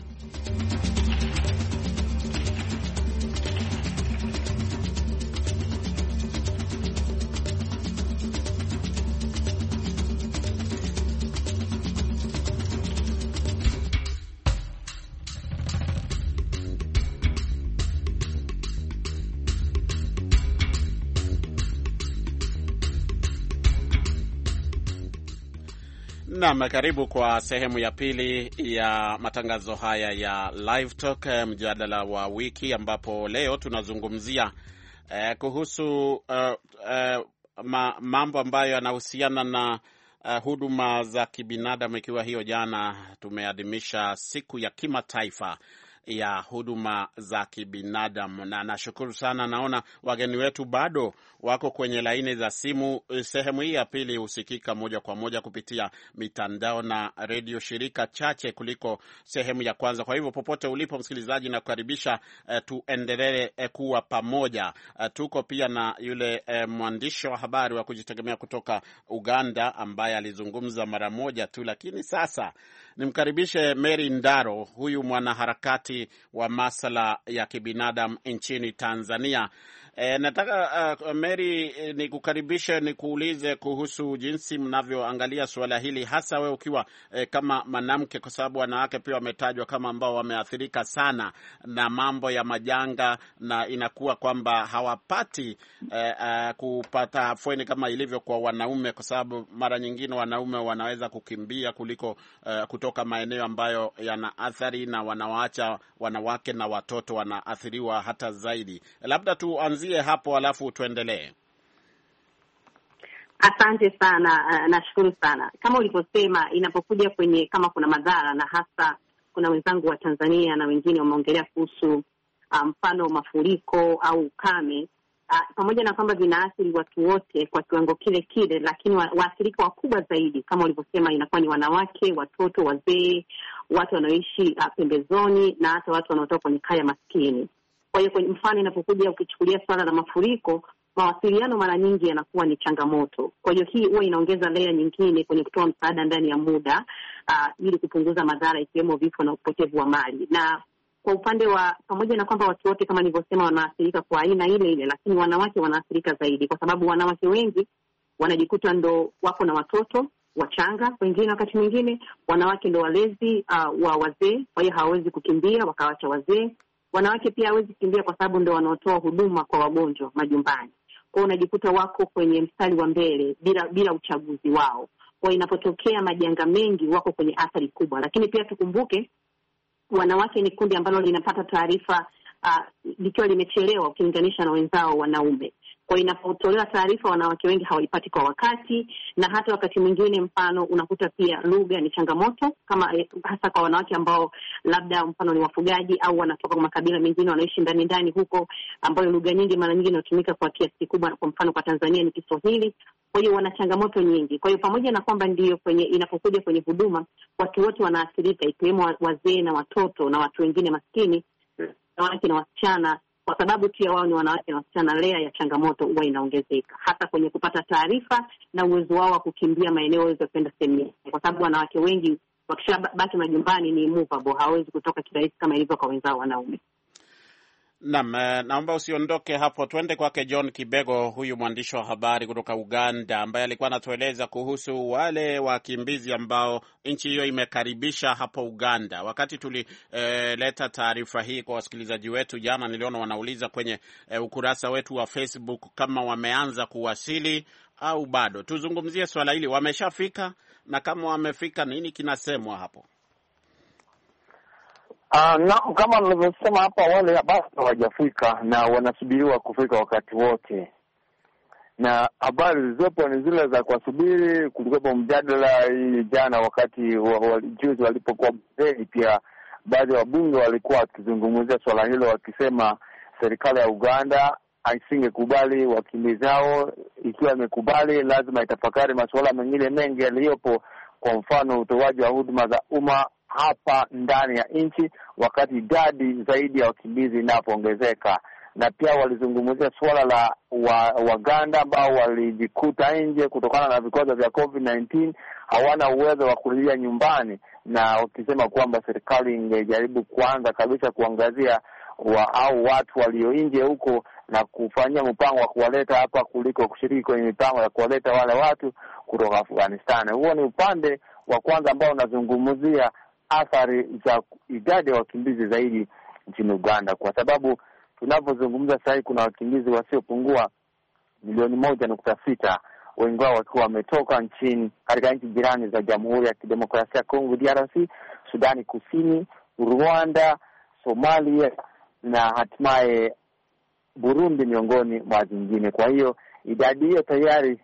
Naam, karibu kwa sehemu ya pili ya matangazo haya ya Live Talk, mjadala wa wiki, ambapo leo tunazungumzia eh, kuhusu uh, uh, ma, mambo ambayo yanahusiana na uh, huduma za kibinadamu, ikiwa hiyo jana tumeadhimisha siku ya kimataifa ya huduma za kibinadamu. Na nashukuru sana, naona wageni wetu bado wako kwenye laini za simu. Sehemu hii ya pili husikika moja kwa moja kupitia mitandao na redio shirika chache kuliko sehemu ya kwanza. Kwa hivyo popote ulipo msikilizaji, na kukaribisha eh, tuendelee eh, kuwa pamoja. Eh, tuko pia na yule eh, mwandishi wa habari wa kujitegemea kutoka Uganda ambaye alizungumza mara moja tu, lakini sasa nimkaribishe Mary Ndaro, huyu mwanaharakati wa masuala ya kibinadamu nchini Tanzania. E, nataka uh, Mary, e, nikukaribishe nikuulize kuhusu jinsi mnavyoangalia suala hili, hasa wewe ukiwa e, kama mwanamke, kwa sababu wanawake pia wametajwa kama ambao wameathirika sana na mambo ya majanga, na inakuwa kwamba hawapati e, uh, kupata afueni kama ilivyo kwa wanaume, kwa sababu mara nyingine wanaume wanaweza kukimbia kuliko uh, kutoka maeneo ambayo yana athari, na wanawaacha wanawake na watoto wanaathiriwa hata zaidi. Labda tuanzie hapo alafu tuendelee. Asante sana, uh, nashukuru sana. Kama ulivyosema, inapokuja kwenye kama kuna madhara, na hasa kuna wenzangu wa Tanzania na wengine wameongelea kuhusu mfano um, mafuriko au ukame, uh, pamoja na kwamba vinaathiri watu wote kwa kiwango kile kile, lakini wa, waathirika wakubwa zaidi kama ulivyosema inakuwa ni wanawake, watoto, wazee, watu wanaoishi uh, pembezoni, na hata watu wanaotoka kwenye kaya maskini. Kwa hiyo kwenye mfano inapokuja ukichukulia swala la mafuriko, mawasiliano mara nyingi yanakuwa ni changamoto. Kwa hiyo hii huwa inaongeza layer nyingine kwenye kutoa msaada ndani ya muda uh, ili kupunguza madhara ikiwemo vifo na upotevu wa mali. Na kwa upande wa pamoja na kwamba watu wote kama nilivyosema wanaathirika kwa aina ile ile, lakini wanawake wanaathirika zaidi, kwa sababu wanawake wengi wanajikuta ndo wako na watoto wachanga, wengine wakati mwingine wanawake ndo walezi uh, wa wazee, kwa hiyo hawawezi kukimbia wakawacha wazee. Wanawake pia hawezi kukimbia kwa sababu ndio wanaotoa huduma kwa wagonjwa majumbani. Kwa hiyo unajikuta wako kwenye mstari wa mbele bila bila uchaguzi wao. Kwa hiyo inapotokea majanga mengi wako kwenye athari kubwa. Lakini pia tukumbuke wanawake ni kundi ambalo linapata taarifa uh, likiwa limechelewa ukilinganisha na wenzao wanaume. Kwa hiyo inapotolewa taarifa wanawake wengi hawaipati kwa wakati, na hata wakati mwingine mfano unakuta pia lugha ni changamoto, kama hasa kwa wanawake ambao labda mfano ni wafugaji au wanatoka kwa makabila mengine wanaishi ndani ndani huko, ambayo lugha nyingi mara nyingi inatumika kwa kiasi kikubwa, kwa mfano kwa Tanzania ni Kiswahili. Kwa hiyo wana changamoto nyingi. Kwa hiyo pamoja na kwamba ndio kwenye inapokuja kwenye huduma watu wote wanaathirika, ikiwemo wazee na watoto na watu wengine maskini, wanawake na wasichana, kwa sababu pia wao ni wanawake na wasichana, lea ya changamoto huwa inaongezeka hata kwenye kupata taarifa na uwezo wao wa kukimbia maeneo waweze kwenda sehemu, kwa sababu wanawake wengi wakishabaki majumbani ni immovable, hawezi kutoka kirahisi kama ilivyo kwa wenzao wanaume. Naam, naomba usiondoke hapo, twende kwake John Kibego, huyu mwandishi wa habari kutoka Uganda ambaye alikuwa anatueleza kuhusu wale wakimbizi ambao nchi hiyo imekaribisha hapo Uganda. Wakati tulileta eh, taarifa hii kwa wasikilizaji wetu jana, niliona wanauliza kwenye eh, ukurasa wetu wa Facebook kama wameanza kuwasili au bado. Tuzungumzie swala hili, wameshafika, na kama wamefika nini kinasemwa hapo? Uh, na kama nilivyosema hapa, wale basi hawajafika na wanasubiriwa kufika wakati wote, na habari zilizopo ni zile za kuwasubiri. Kulikuwa mjadala hii jana wakati wa, wa, juzi walipokuwa bungeni, pia baadhi ya wabunge walikuwa wakizungumzia swala hilo, wakisema serikali ya Uganda haisingekubali wakimbizi hao. Ikiwa imekubali, lazima itafakari masuala mengine mengi yaliyopo, kwa mfano utoaji wa huduma za umma hapa ndani ya nchi wakati idadi zaidi ya wakimbizi inapoongezeka. Na pia walizungumzia suala la wa, Waganda ambao walijikuta nje kutokana na vikwazo vya covid nineteen, hawana uwezo wa kurejea nyumbani, na wakisema kwamba serikali ingejaribu kuanza kabisa kuangazia wa, au watu walio nje huko na kufanyia mpango wa kuwaleta hapa kuliko kushiriki kwenye mipango ya kuwaleta wale watu kutoka Afghanistan. Huo ni upande wa kwanza ambao unazungumzia athari za idadi ya wakimbizi zaidi nchini Uganda, kwa sababu tunapozungumza sasa kuna wakimbizi wasiopungua milioni moja nukta sita, wengi wao wakiwa wametoka nchini katika nchi jirani za Jamhuri ya Kidemokrasia ya Kongo D R C, Sudani Kusini, Rwanda, Somalia na hatimaye Burundi miongoni mwa zingine. Kwa hiyo idadi hiyo tayari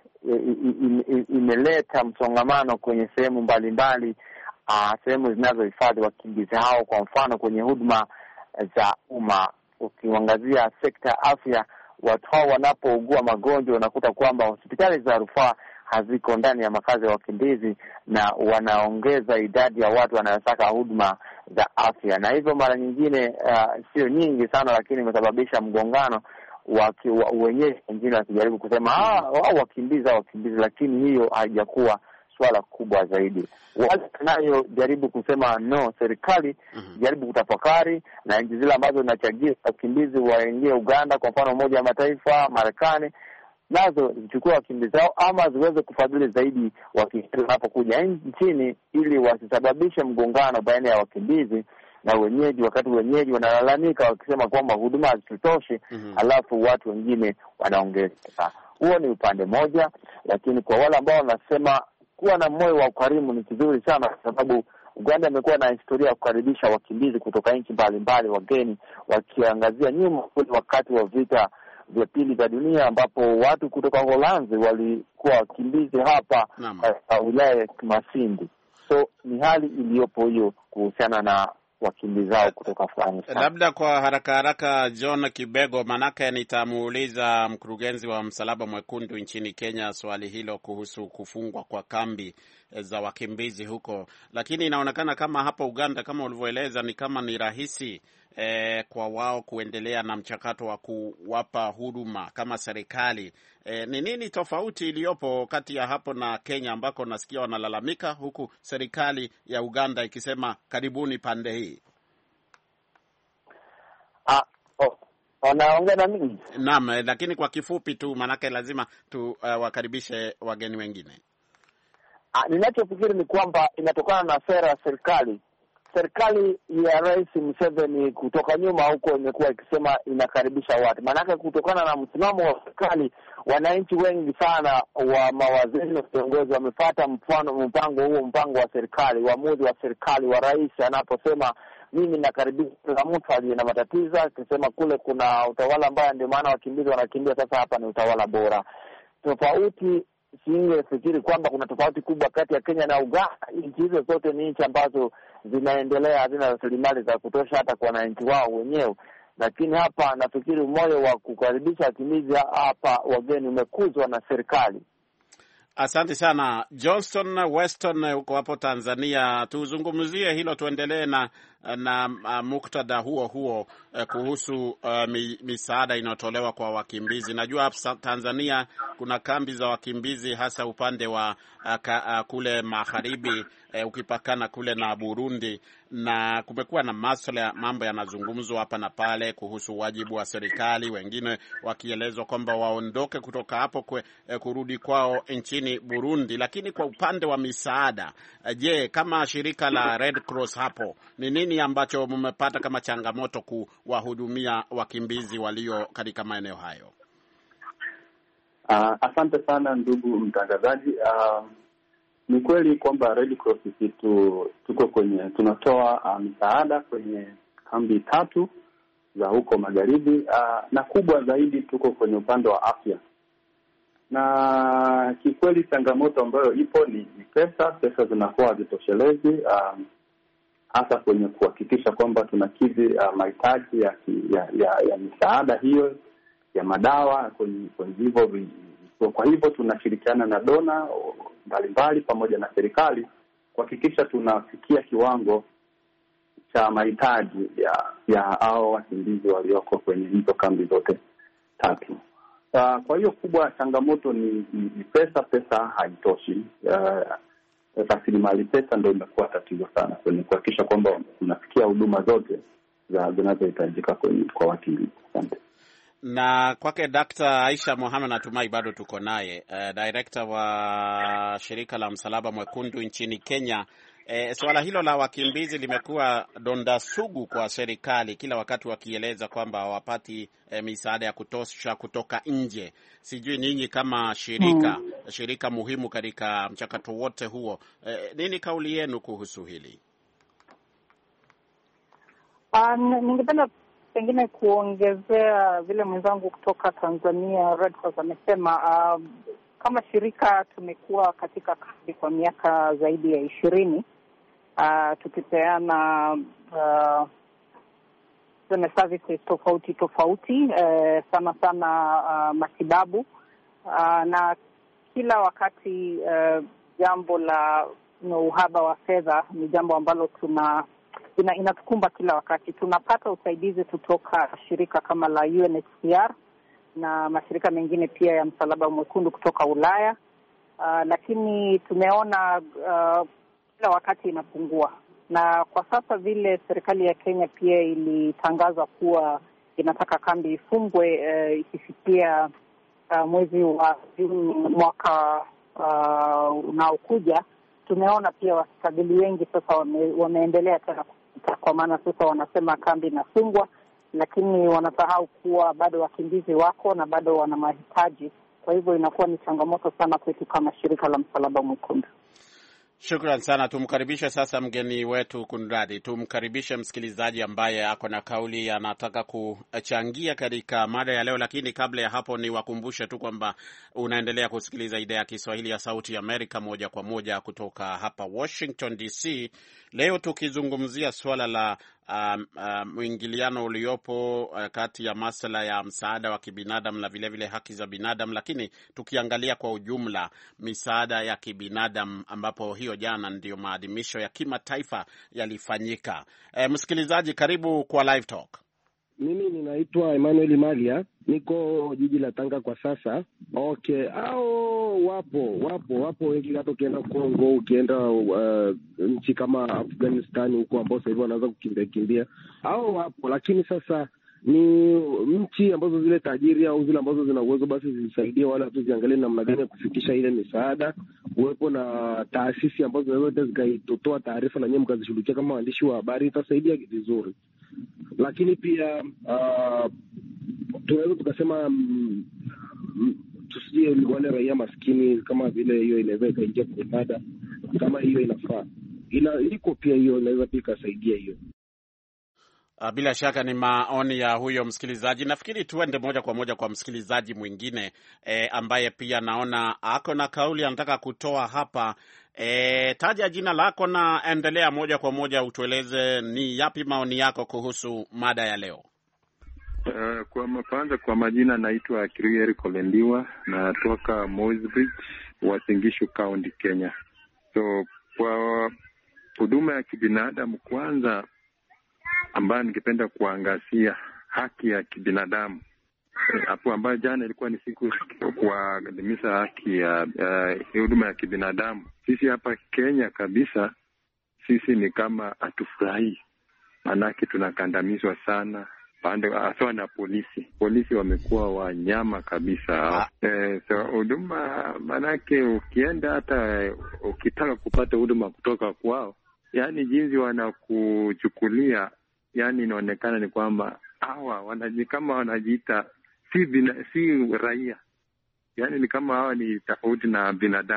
imeleta msongamano kwenye sehemu mbalimbali, uh, sehemu zinazohifadhi wakimbizi hao. Kwa mfano kwenye huduma za umma, ukiangazia sekta ya afya, watu hao wanapougua magonjwa unakuta kwamba hospitali za rufaa haziko ndani ya makazi ya wakimbizi, na wanaongeza idadi ya watu wanayotaka huduma za afya, na hivyo mara nyingine uh, sio nyingi sana, lakini imesababisha mgongano wa wenyeji wengine wakijaribu kusema ah wao wakimbizi au wakimbizi, lakini hiyo haijakuwa swala kubwa zaidi. Wale nayo jaribu kusema no, serikali mm-hmm. jaribu kutafakari, na nchi zile ambazo zinachangia wakimbizi waingie Uganda, kwa mfano Umoja wa Mataifa, Marekani, nazo zichukue wakimbizi hao ama ziweze kufadhili zaidi wakimbizi wanapokuja nchini, ili wasisababishe mgongano baina ya wakimbizi na wenyeji, wakati wenyeji wanalalamika wakisema kwamba huduma hazitoshi, mm-hmm. alafu watu wengine wanaongezeka. Huo ni upande moja, lakini kwa wale ambao wanasema kuwa na moyo wa ukarimu ni kizuri sana, kwa sababu Uganda imekuwa na historia ya kukaribisha wakimbizi kutoka nchi mbalimbali, wageni wakiangazia nyuma wakati wa vita vya pili vya dunia, ambapo watu kutoka Holanzi walikuwa wakimbizi hapa uh, wilaya ya Masindi. So ni hali iliyopo hiyo kuhusiana na wakimbizi hao kutoka Afghanistan. Labda kwa haraka haraka, John Kibego, manake nitamuuliza mkurugenzi wa Msalaba Mwekundu nchini Kenya swali hilo kuhusu kufungwa kwa kambi za wakimbizi huko, lakini inaonekana kama hapa Uganda, kama ulivyoeleza, ni kama ni rahisi eh, kwa wao kuendelea na mchakato wa kuwapa huduma kama serikali. Eh, ni nini tofauti iliyopo kati ya hapo na Kenya, ambako nasikia wanalalamika huku serikali ya Uganda ikisema karibuni pande hii? Ah, oh, wanaongea na mimi? Naam, lakini kwa kifupi tu, manake lazima tu uh, wakaribishe wageni wengine. Ah, ninachofikiri ni kwamba inatokana na sera ya serikali. Serikali ya Rais Museveni kutoka nyuma huko imekuwa ikisema inakaribisha watu. Maanake kutokana na msimamo wa serikali, wananchi wengi sana wa mawaziri na viongozi wamefuata mfano mpango huo, mpango wa serikali, uamuzi wa serikali wa rais anaposema mimi nakaribisha kila mtu aliye na matatizo, akisema kule kuna utawala mbaya ndio maana wakimbizi wanakimbia, sasa hapa ni utawala bora. Tofauti singefikiri kwamba kuna tofauti kubwa kati ya Kenya na Uganda. Nchi hizo zote ni nchi ambazo zinaendelea, hazina rasilimali za kutosha hata kwa wananchi wao wenyewe, lakini hapa nafikiri moyo wa kukaribisha wakimbizi hapa wageni umekuzwa na serikali. Asante sana Johnston Weston huko hapo Tanzania. Tuzungumzie hilo, tuendelee na na uh, muktadha huo huo uh, kuhusu uh, mi, misaada inayotolewa kwa wakimbizi. Najua Tanzania kuna kambi za wakimbizi hasa upande wa uh, ka, uh, kule magharibi uh, ukipakana kule na Burundi, na kumekuwa na masuala ya mambo yanazungumzwa hapa na pale kuhusu wajibu wa serikali, wengine wakielezwa kwamba waondoke kutoka hapo kwe, uh, kurudi kwao nchini Burundi. Lakini kwa upande wa misaada, uh, je, kama shirika la Red Cross hapo ni nini ambacho mmepata kama changamoto kuwahudumia wakimbizi walio katika maeneo hayo? Uh, asante sana ndugu mtangazaji. Uh, Ni kweli kwamba Red Cross sisi tu, tuko kwenye tunatoa misaada um, kwenye kambi tatu za huko magharibi, uh, na kubwa zaidi tuko kwenye upande wa afya. Na kikweli changamoto ambayo ipo ni, ni pesa. Pesa zinakuwa hazitoshelezi, um, hasa kwenye kuhakikisha kwamba tunakidhi uh, mahitaji ya, ya, ya, ya misaada hiyo ya madawa kwenye hivyo. Kwa hivyo tunashirikiana na dona mbalimbali pamoja na serikali kuhakikisha tunafikia kiwango cha mahitaji ya ya hao wakimbizi walioko kwenye hizo kambi zote tatu. Uh, kwa hiyo kubwa changamoto ni, ni, ni pesa. Pesa haitoshi. Uh, rasilimali pesa ndio imekuwa tatizo sana kwenye kuhakikisha kwamba tunafikia huduma zote za zinazohitajika kwa wakimbizi. Asante. Na kwake Daktari Aisha Mohamed, natumai bado tuko naye, uh, director wa shirika la Msalaba Mwekundu nchini Kenya. E, swala hilo la wakimbizi limekuwa donda sugu kwa serikali, kila wakati wakieleza kwamba hawapati e, misaada ya kutosha kutoka nje. Sijui nyinyi kama shirika hmm. shirika muhimu katika mchakato wote huo, e, nini kauli yenu kuhusu hili? Uh, ningependa pengine kuongezea vile mwenzangu kutoka Tanzania Red Cross amesema. Uh, kama shirika tumekuwa katika kazi kwa miaka zaidi ya ishirini, uh, tukipeana uh, services tofauti tofauti, uh, sana sana uh, matibabu, uh, na kila wakati uh, jambo la you know, uhaba wa fedha ni jambo ambalo tuna ina, inatukumba kila wakati. Tunapata usaidizi kutoka shirika kama la U N H C R na mashirika mengine pia ya Msalaba Mwekundu kutoka Ulaya, uh, lakini tumeona uh, kila wakati inapungua. Na kwa sasa vile serikali ya Kenya pia ilitangaza kuwa inataka kambi ifungwe uh, ikifikia uh, mwezi wa Juni mwaka uh, unaokuja, tumeona pia wafadhili wengi sasa wame, wameendelea tena kupita, kwa maana sasa wanasema kambi inafungwa, lakini wanasahau kuwa bado wakimbizi wako na bado wana mahitaji. Kwa hivyo inakuwa ni changamoto sana kwetu kama shirika la Msalaba Mwekundu. Shukran sana. Tumkaribishe sasa mgeni wetu kunradi. Tumkaribishe msikilizaji ambaye ako na kauli anataka kuchangia katika mada ya leo, lakini kabla ya hapo ni wakumbushe tu kwamba unaendelea kusikiliza idhaa ya Kiswahili ya Sauti ya Amerika moja kwa moja kutoka hapa Washington D C. Leo tukizungumzia swala la Um, uh, mwingiliano uliopo uh, kati ya masuala ya msaada wa kibinadamu na vile vile haki za binadamu, lakini tukiangalia kwa ujumla misaada ya kibinadamu, ambapo hiyo jana ndio maadhimisho ya kimataifa yalifanyika. Uh, msikilizaji, karibu kwa Live Talk. Mimi ninaitwa Emmanuel Malia, niko jiji la Tanga kwa sasa. Okay, au wapo wapo wapo wengi, hata ukienda Kongo, ukienda uh, nchi kama Afghanistan huko ambao sasa hivi wanaanza kukimbia kimbia, au wapo. Lakini sasa ni nchi ambazo zile tajiri au zile ambazo zina uwezo basi zisaidie, wala tu ziangalie namna gani ya kufikisha ile misaada. Uwepo na taasisi ambazo zinaweza zikaitoa taarifa na nyinyi mkazishughulikia kama waandishi wa habari, itasaidia vizuri. Lakini pia uh, tunaweza tukasema mm, mm, tusije wale raia maskini kama vile hiyo inaweza ikaingia kwenye mada kama hiyo inafaa. Ila iko pia hiyo inaweza pia ikasaidia hiyo. Bila shaka ni maoni ya huyo msikilizaji. Nafikiri tuende moja kwa moja kwa msikilizaji mwingine e, ambaye pia naona ako na kauli anataka kutoa hapa. E, taja jina lako na endelea moja kwa moja utueleze ni yapi maoni yako kuhusu mada ya leo. Uh, kwa mapanza kwa majina naitwa Kirieri Kolendiwa, natoka Moisbridge, Uasin Gishu County, Kenya. So kwa huduma ya kibinadamu kwanza ambayo ningependa kuangazia haki ya kibinadamu. Hapo ambayo jana ilikuwa ni siku kuadhimisha haki ya huduma uh, ya kibinadamu. Sisi hapa Kenya kabisa, sisi ni kama hatufurahi. Manake tunakandamizwa sana pande hasa na polisi. Polisi wamekuwa wanyama kabisa. Eh, so huduma, manake ukienda hata ukitaka kupata huduma kutoka kwao, yani jinsi wanakuchukulia, yani inaonekana ni kwamba hawa wanaji kama wanajiita si bina, si raia. Yani ni kama hawa ni tofauti na binadamu.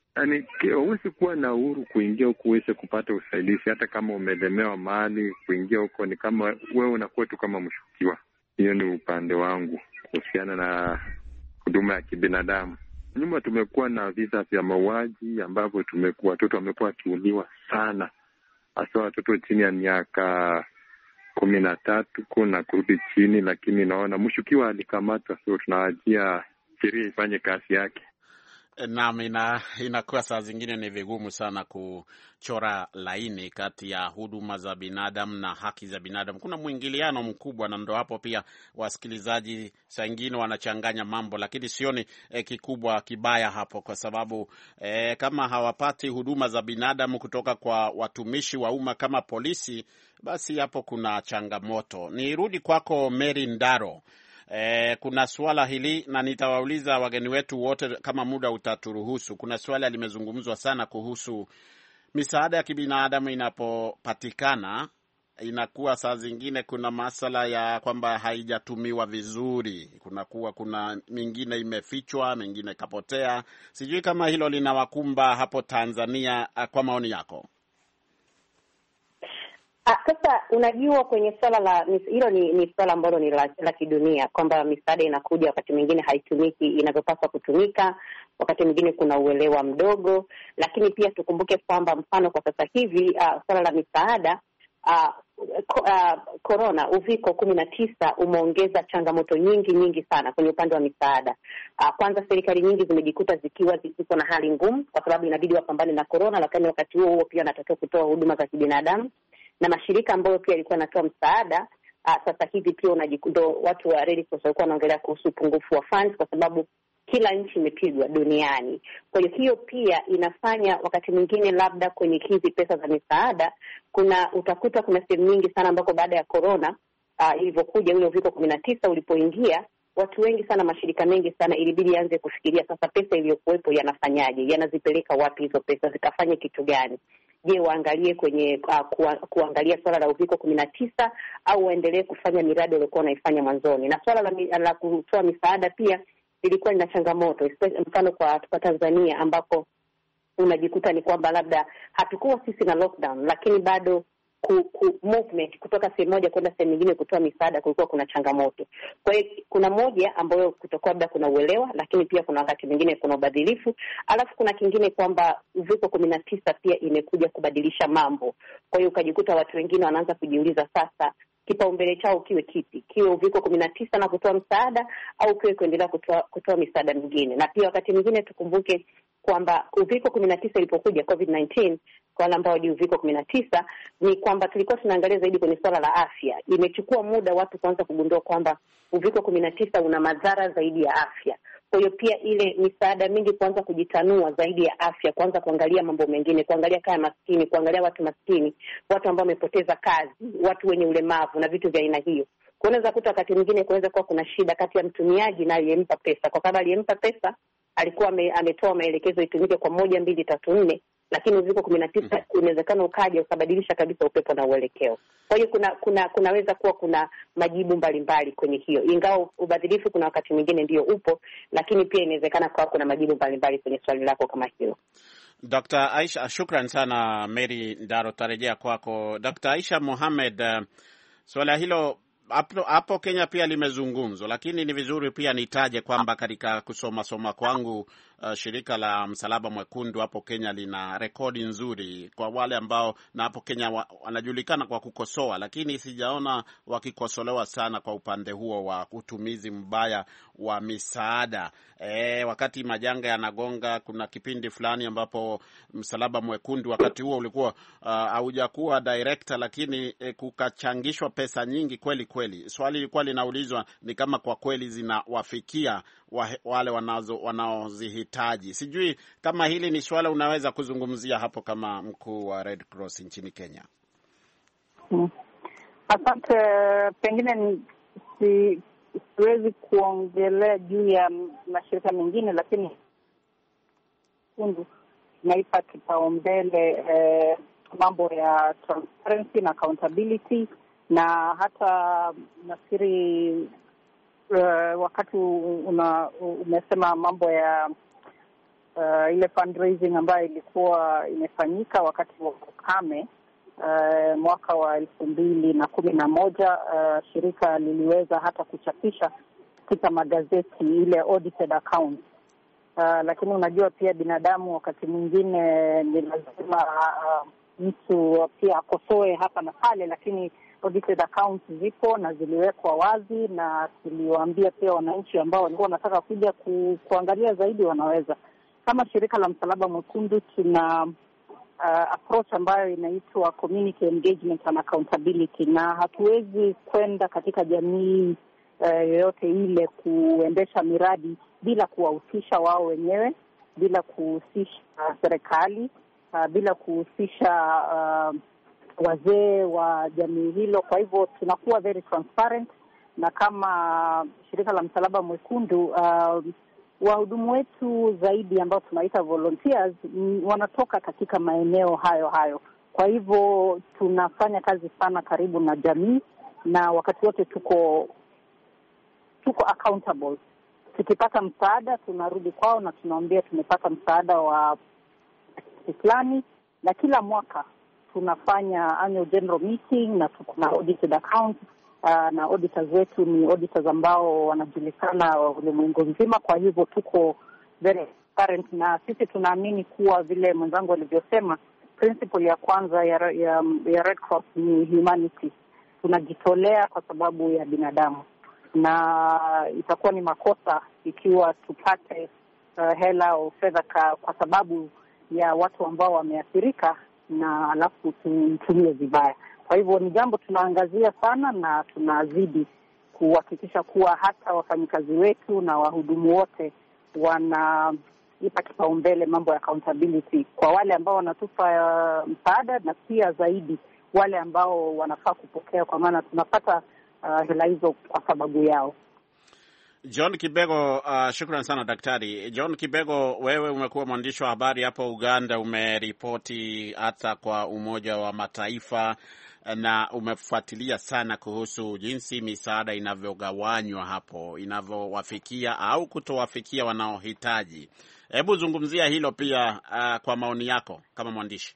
yani huwezi kuwa na uhuru kuingia huko uweze kupata usaidizi, hata kama umelemewa mahali. Kuingia huko ni kama wewe unakuwa tu kama mshukiwa. Hiyo ni upande wangu kuhusiana na huduma ya kibinadamu. Nyuma tumekuwa na visa vya mauaji ambavyo tumekuwa watoto wamekuwa wakiuliwa sana, hasa watoto chini ya miaka kumi na tatu kuna kurudi chini, lakini naona mshukiwa alikamatwa, so tunawajia sheria ifanye kazi yake. Naam, ina inakuwa saa zingine ni vigumu sana kuchora laini kati ya huduma za binadamu na haki za binadamu. Kuna mwingiliano mkubwa, na ndo hapo pia wasikilizaji saa nyingine wanachanganya mambo, lakini sioni eh, kikubwa kibaya hapo, kwa sababu eh, kama hawapati huduma za binadamu kutoka kwa watumishi wa umma kama polisi, basi hapo kuna changamoto. Nirudi kwako Mary Ndaro. Eh, kuna swala hili na nitawauliza wageni wetu wote kama muda utaturuhusu. Kuna swala limezungumzwa sana kuhusu misaada ya kibinadamu inapopatikana, inakuwa saa zingine kuna masala ya kwamba haijatumiwa vizuri, kuna kuwa kuna mingine imefichwa, mingine kapotea. Sijui kama hilo linawakumba hapo Tanzania, kwa maoni yako. Ah, sasa unajua kwenye swala la hilo ni, ni swala ambalo ni la, la kidunia, kwamba misaada inakuja wakati mwingine haitumiki inavyopaswa kutumika, wakati mwingine kuna uelewa mdogo. Lakini pia tukumbuke kwamba mfano kwa sasa hivi uh, swala la misaada uh, uh, corona uviko kumi na tisa umeongeza changamoto nyingi nyingi sana kwenye upande wa misaada. Uh, kwanza serikali nyingi zimejikuta zikiwa ziko na hali ngumu kwa sababu inabidi wapambane na corona, lakini wakati huo huo pia wanatakiwa kutoa huduma za kibinadamu. Na mashirika ambayo pia yalikuwa yanatoa msaada uh, sasa hivi pia unajikuta watu wa Red Cross walikuwa wanaongelea kuhusu upungufu wa funds kwa sababu kila nchi imepigwa duniani. Kwa hiyo hiyo pia inafanya wakati mwingine labda kwenye hizi pesa za misaada kuna utakuta kuna sehemu nyingi sana ambako baada ya corona uh, ilivyokuja ule uviko kumi na tisa ulipoingia, watu wengi sana, mashirika mengi sana ilibidi anze kufikiria sasa pesa iliyokuwepo yanafanyaje, yanazipeleka wapi hizo pesa, zikafanye kitu gani? Je, waangalie kwenye uh, kuwa, kuangalia swala la uviko kumi na tisa au waendelee kufanya miradi waliokuwa wanaifanya mwanzoni? Na swala la, la kutoa misaada pia ilikuwa ina changamoto, mfano kwa kwa Tanzania ambako unajikuta ni kwamba labda hatukuwa sisi na lockdown, lakini bado ku, ku movement kutoka sehemu moja kwenda sehemu nyingine kutoa misaada kulikuwa kuna changamoto. Kwa hiyo kuna moja ambayo kutokuwa labda kuna uelewa, lakini pia kuna wakati mwingine kuna ubadilifu. Alafu kuna kingine kwamba uviko kumi na tisa pia imekuja kubadilisha mambo. Kwa hiyo ukajikuta watu wengine wanaanza kujiuliza sasa kipaumbele chao kiwe kipi, kiwe uviko kumi na tisa na kutoa msaada au kiwe kuendelea kutoa kutoa misaada mingine. Na pia wakati mwingine tukumbuke kwamba uviko kumi na tisa ilipokuja covid nineteen, kwa wale ambao ni uviko kumi na tisa, ni kwamba tulikuwa tunaangalia zaidi kwenye swala la afya. Imechukua muda watu kuanza kugundua kwamba uviko kumi na tisa una madhara zaidi ya afya. Kwa hiyo pia ile misaada mingi kuanza kujitanua zaidi ya afya, kuanza kuangalia mambo mengine, kuangalia kaya maskini, kuangalia watu maskini, watu ambao wamepoteza kazi, watu wenye ulemavu na vitu vya aina hiyo. Kunaweza kuta wakati mwingine kunaweza kuwa kuna shida kati ya mtumiaji na aliyempa pesa, kwa sababu aliyempa pesa alikuwa ametoa maelekezo itumike kwa moja mbili tatu nne, lakini uviko kumi na tisa inawezekana ukaja ukabadilisha kabisa upepo na uelekeo. Kwa hiyo kuna kuna kunaweza kuwa kuna majibu mbalimbali kwenye hiyo. Ingawa ubadilifu kuna wakati mwingine ndio upo, lakini pia inawezekana kwa kuna majibu mbalimbali kwenye swali lako kama hilo. Doctor Aisha, shukran sana. Mary Ndaro, tarejea kwako. Doctor Aisha Mohamed, uh, swala hilo hapo, hapo Kenya pia limezungumzwa, lakini ni vizuri pia nitaje kwamba katika kusoma soma kwangu uh, shirika la Msalaba Mwekundu hapo Kenya lina rekodi nzuri kwa wale ambao, na hapo Kenya wa, wanajulikana kwa kukosoa, lakini sijaona wakikosolewa sana kwa upande huo wa utumizi mbaya wa misaada. E, wakati majanga yanagonga, kuna kipindi fulani ambapo Msalaba Mwekundu wakati huo ulikuwa haujakuwa uh, director, lakini e, kukachangishwa pesa nyingi kweli kweli. Swali lilikuwa linaulizwa ni kama kwa kweli zinawafikia wa, wale wanazo wanaozihitaji. Sijui kama hili ni swala unaweza kuzungumzia hapo kama mkuu wa Red Cross nchini Kenya. Hmm. Asante. Pengine si siwezi kuongelea juu ya mashirika mengine, lakini kundu naipa kipaumbele eh, mambo ya transparency na accountability, na hata nafikiri uh, wakati una umesema mambo ya uh, ile fundraising ambayo ilikuwa imefanyika wakati wa ukame uh, mwaka wa elfu mbili na kumi na moja, uh, shirika liliweza hata kuchapisha katika magazeti ile audited account. Uh, lakini unajua pia binadamu wakati mwingine ni lazima uh, mtu pia akosoe hapa na pale, lakini audited accounts zipo na ziliwekwa wazi, na tuliwaambia pia wananchi ambao walikuwa wanataka kuja ku, kuangalia zaidi wanaweza. Kama shirika la Msalaba Mwekundu tuna uh, approach ambayo inaitwa community engagement and accountability, na hatuwezi kwenda katika jamii yoyote uh, ile kuendesha miradi bila kuwahusisha wao wenyewe, bila kuhusisha uh, serikali, uh, bila kuhusisha uh, wazee wa jamii hilo. Kwa hivyo tunakuwa very transparent, na kama shirika la Msalaba Mwekundu uh, wahudumu wetu zaidi ambao tunaita volunteers m, wanatoka katika maeneo hayo hayo. Kwa hivyo tunafanya kazi sana karibu na jamii, na wakati wote tuko tuko accountable. Tukipata msaada tunarudi kwao na tunaambia tumepata msaada wa fulani, na kila mwaka tunafanya annual general meeting na tuko na audited account uh, na auditors wetu ni auditors ambao wanajulikana ulimwengu mzima. Kwa hivyo tuko very transparent, na sisi tunaamini kuwa vile mwenzangu alivyosema, principle ya kwanza ya, ya, ya Red Cross ni humanity. Tunajitolea kwa sababu ya binadamu, na itakuwa ni makosa ikiwa tupate uh, hela au fedha kwa sababu ya watu ambao wameathirika na alafu tutumie vibaya. Kwa hivyo ni jambo tunaangazia sana, na tunazidi kuhakikisha kuwa hata wafanyikazi wetu na wahudumu wote wanaipa kipaumbele mambo ya accountability kwa wale ambao wanatupa uh, msaada, na pia zaidi wale ambao wanafaa kupokea, kwa maana tunapata uh, hela hizo kwa sababu yao. John Kibego, uh, shukran sana daktari. John Kibego, wewe umekuwa mwandishi wa habari hapo Uganda, umeripoti hata kwa Umoja wa Mataifa na umefuatilia sana kuhusu jinsi misaada inavyogawanywa hapo, inavyowafikia au kutowafikia wanaohitaji. Hebu zungumzia hilo pia uh, kwa maoni yako kama mwandishi.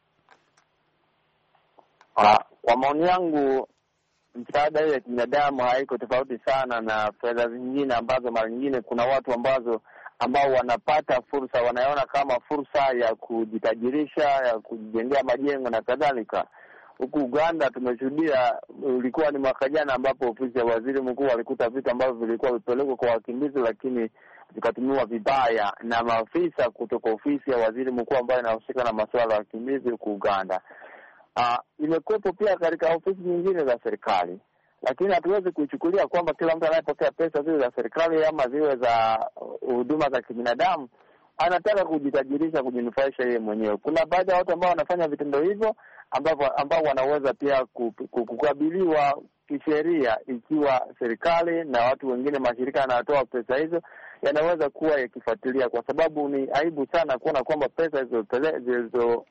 Uh, kwa maoni yangu msaada ya kibinadamu haiko tofauti sana na fedha zingine ambazo mara nyingine kuna watu ambazo ambao wanapata fursa, wanaona kama fursa ya kujitajirisha, ya kujengea majengo na kadhalika. Huku Uganda tumeshuhudia, ulikuwa ni mwaka jana ambapo ofisi ya waziri mkuu alikuta vitu ambavyo vilikuwa vipelekwa kwa wakimbizi lakini vikatumiwa vibaya na maafisa kutoka ofisi ya waziri mkuu ambayo inahusika na masuala ya wakimbizi huku Uganda. Uh, imekuwepo pia katika ofisi nyingine za serikali, lakini hatuwezi kuichukulia kwamba kila mtu anayepokea pesa zile za serikali ama zile za huduma za kibinadamu anataka kujitajirisha, kujinufaisha yeye mwenyewe. Kuna baadhi ya watu ambao wanafanya vitendo hivyo ambao ambao wanaweza pia kukabiliwa kisheria ikiwa serikali na watu wengine, mashirika yanatoa pesa hizo, yanaweza kuwa yakifuatilia, kwa sababu ni aibu sana kuona kwamba pesa hizo zilizo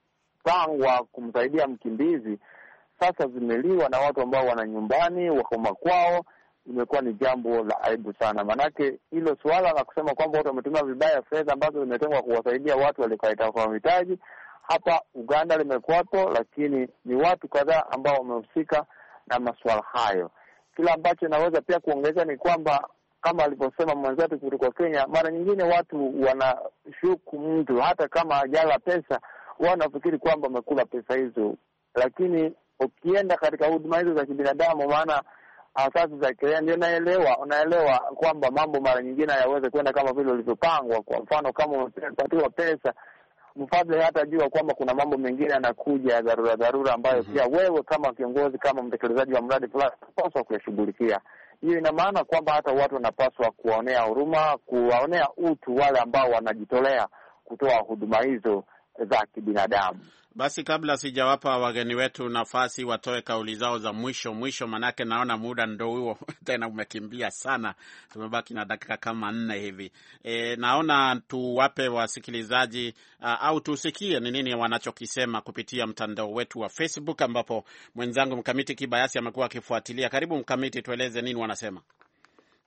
pangwa kumsaidia mkimbizi sasa zimeliwa na watu ambao wana nyumbani wako makwao. Imekuwa ni jambo la aibu sana. Manake hilo swala la kusema kwamba watu wametumia vibaya fedha ambazo zimetengwa kuwasaidia watu waliokaita kwa uhitaji hapa Uganda limekuwapo, lakini ni watu kadhaa ambao wamehusika na masuala hayo. Kila ambacho naweza pia kuongeza ni kwamba kama alivyosema mwenzetu kutoka Kenya, mara nyingine watu wanashuku mtu hata kama hajala pesa, wanafikiri kwamba amekula pesa hizo. Lakini ukienda katika huduma hizo za kibinadamu, maana asasi za kiraia, ndio naelewa unaelewa kwamba mambo mara nyingine hayaweze kwenda kama vile ulivyopangwa. Kwa mfano kama umepatiwa pesa, mfadhili hata jua kwamba kuna mambo mengine yanakuja ya dharura dharura ambayo mm-hmm. pia wewe kama kiongozi, kama mtekelezaji wa mradi fulani unapaswa kuyashughulikia. Hiyo ina maana kwamba hata watu wanapaswa kuwaonea huruma, kuwaonea utu wale ambao wanajitolea kutoa huduma hizo za kibinadamu. Basi kabla sijawapa wageni wetu nafasi watoe kauli zao za mwisho mwisho, manake naona muda ndo huo tena umekimbia sana, tumebaki na dakika kama nne hivi. E, naona tuwape wasikilizaji uh, au tusikie ni nini wanachokisema kupitia mtandao wetu wa Facebook, ambapo mwenzangu Mkamiti Kibayasi amekuwa akifuatilia. Karibu Mkamiti, tueleze nini wanasema.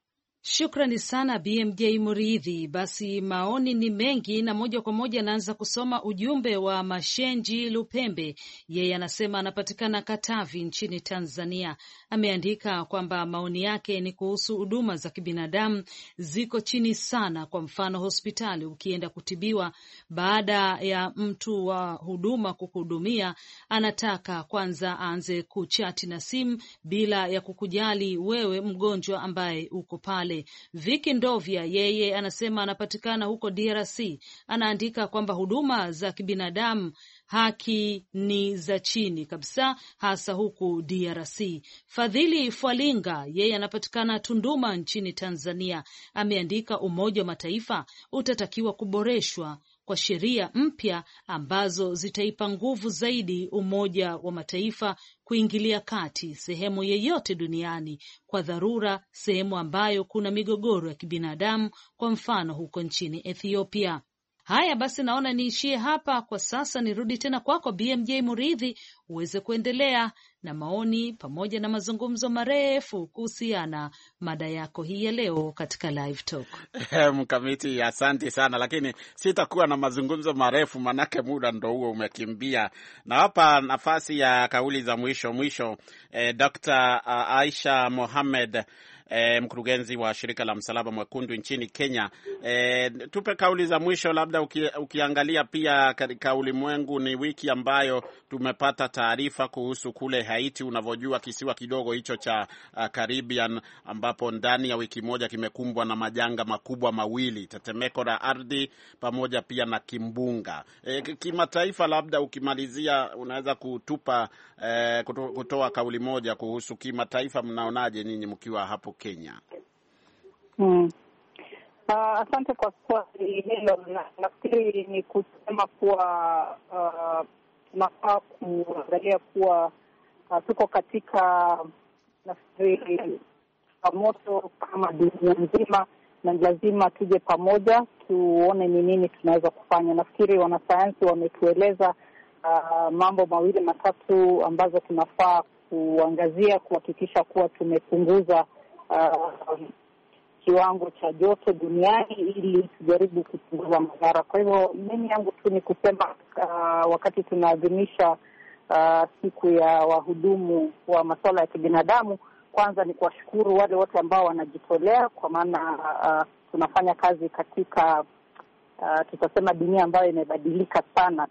Shukrani sana B M J Muridhi. Basi maoni ni mengi na moja kwa moja anaanza kusoma ujumbe wa Mashenji Lupembe. Yeye anasema anapatikana Katavi nchini Tanzania. Ameandika kwamba maoni yake ni kuhusu huduma za kibinadamu ziko chini sana. Kwa mfano, hospitali ukienda kutibiwa, baada ya mtu wa huduma kukuhudumia, anataka kwanza aanze kuchati na simu bila ya kukujali wewe mgonjwa ambaye uko pale. Viki Ndovya yeye anasema anapatikana huko D R C. Anaandika kwamba huduma za kibinadamu haki ni za chini kabisa, hasa huku D R C. Fadhili Fwalinga yeye anapatikana Tunduma nchini Tanzania. Ameandika Umoja wa Mataifa utatakiwa kuboreshwa kwa sheria mpya ambazo zitaipa nguvu zaidi Umoja wa Mataifa kuingilia kati sehemu yeyote duniani kwa dharura, sehemu ambayo kuna migogoro ya kibinadamu, kwa mfano huko nchini Ethiopia. Haya basi, naona niishie hapa kwa sasa. Nirudi tena kwako B M J Muridhi uweze kuendelea na maoni pamoja na mazungumzo marefu kuhusiana mada yako hii ya leo katika Live Talk. Mkamiti, asante sana, lakini sitakuwa na mazungumzo marefu manake muda ndo huo umekimbia. Na hapa nafasi ya kauli za mwisho mwisho, eh, Doctor Aisha Mohamed, E, mkurugenzi wa shirika la Msalaba Mwekundu nchini Kenya. E, tupe kauli za mwisho, labda uki, ukiangalia pia katika ulimwengu. Ni wiki ambayo tumepata taarifa kuhusu kule Haiti, unavyojua kisiwa kidogo hicho cha uh, Caribbean, ambapo ndani ya wiki moja kimekumbwa na majanga makubwa mawili, tetemeko la ardhi pamoja pia na kimbunga. E, kimataifa, labda ukimalizia unaweza kutupa e, kutoa kauli moja kuhusu kimataifa, mnaonaje ninyi mkiwa hapo Kenya? Hmm. Uh, asante kwa swali hilo. Na nafikiri ni kusema kuwa uh, tunafaa kuangalia kuwa uh, tuko katika nafikiri moto kama dunia nzima, na lazima tuje pamoja tuone ni nini tunaweza kufanya. Nafikiri wanasayansi wametueleza uh, mambo mawili matatu ambazo tunafaa kuangazia kuhakikisha kuwa tumepunguza Uh, kiwango cha joto duniani ili tujaribu kupunguza madhara. Kwa hivyo mimi yangu tu ni kusema uh, wakati tunaadhimisha uh, siku ya wahudumu wa masuala ya kibinadamu, kwanza ni kuwashukuru wale wote ambao wanajitolea, kwa maana uh, tunafanya kazi katika uh, tutasema dunia ambayo imebadilika sana.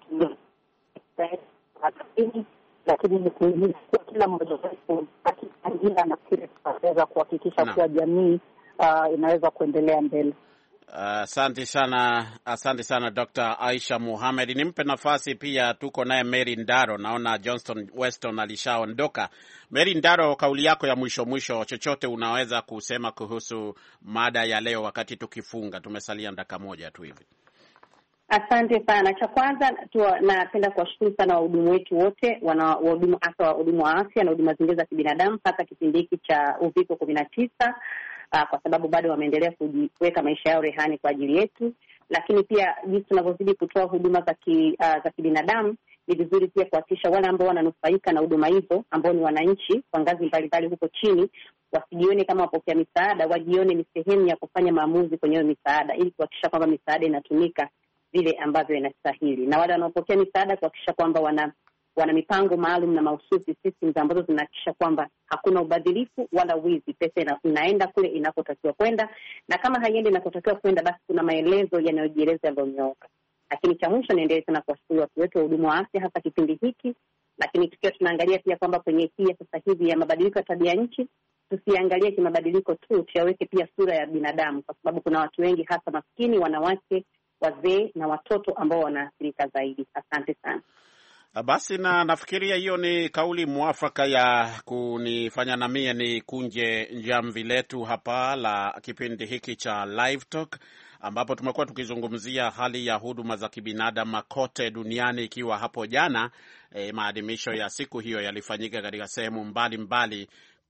Lakini ni kuhimiza kila mmoja wetu katika njia nafikiri tutaweza kuhakikisha kuwa jamii uh, inaweza kuendelea mbele. Asante uh, sana asante sana Doctor Aisha Mohamed. Nimpe nafasi pia, tuko naye Mary Ndaro, naona Johnston Weston alishaondoka. Mary Ndaro, kauli yako ya mwisho mwisho, chochote unaweza kusema kuhusu mada ya leo wakati tukifunga, tumesalia dakika moja tu hivi. Asante sana. Cha kwanza napenda kuwashukuru sana wahudumu wetu wote, wana wahudumu hasa wahudumu wa afya na huduma zingine za kibinadamu, hasa kipindi hiki cha uviko kumi na tisa, uh, kwa sababu bado wameendelea kujiweka maisha yao rehani kwa ajili yetu. Lakini pia jinsi tunavyozidi kutoa huduma za ki, uh, za kibinadamu, ni vizuri pia kuhakikisha wale ambao wananufaika na huduma hizo, ambao ni wananchi kwa ngazi mbalimbali huko chini, wasijione kama wapokea misaada, wajione ni sehemu ya kufanya maamuzi kwenye hiyo misaada, ili kuhakikisha kwamba misaada inatumika vile ambavyo inastahili. Na wale wanaopokea misaada kuhakikisha kwamba wana wana mipango maalum na mahususi, systems ambazo zinahakikisha kwamba hakuna ubadhirifu wala wizi, pesa ina, inaenda kule inakotakiwa kwenda, na kama haiendi inakotakiwa kwenda, basi kuna maelezo yanayojieleza yaliyonyooka. Lakini cha mwisho, niendelee sana kuwashukuru watu wetu wa huduma wa afya hasa kipindi hiki, lakini tukiwa tunaangalia pia kwamba kwenye hii sasa hivi ya mabadiliko ya tabia nchi, tusiangalie kimabadiliko tu, tuyaweke pia sura ya binadamu, kwa sababu kuna watu wengi hasa maskini, wanawake, wazee na watoto ambao wanaathirika zaidi. Asante sana. Basi na nafikiria hiyo ni kauli mwafaka ya kunifanya na mie ni kunje jamvi letu hapa la kipindi hiki cha Live Talk, ambapo tumekuwa tukizungumzia hali ya huduma za kibinadamu kote duniani, ikiwa hapo jana e, maadhimisho ya siku hiyo yalifanyika katika sehemu mbalimbali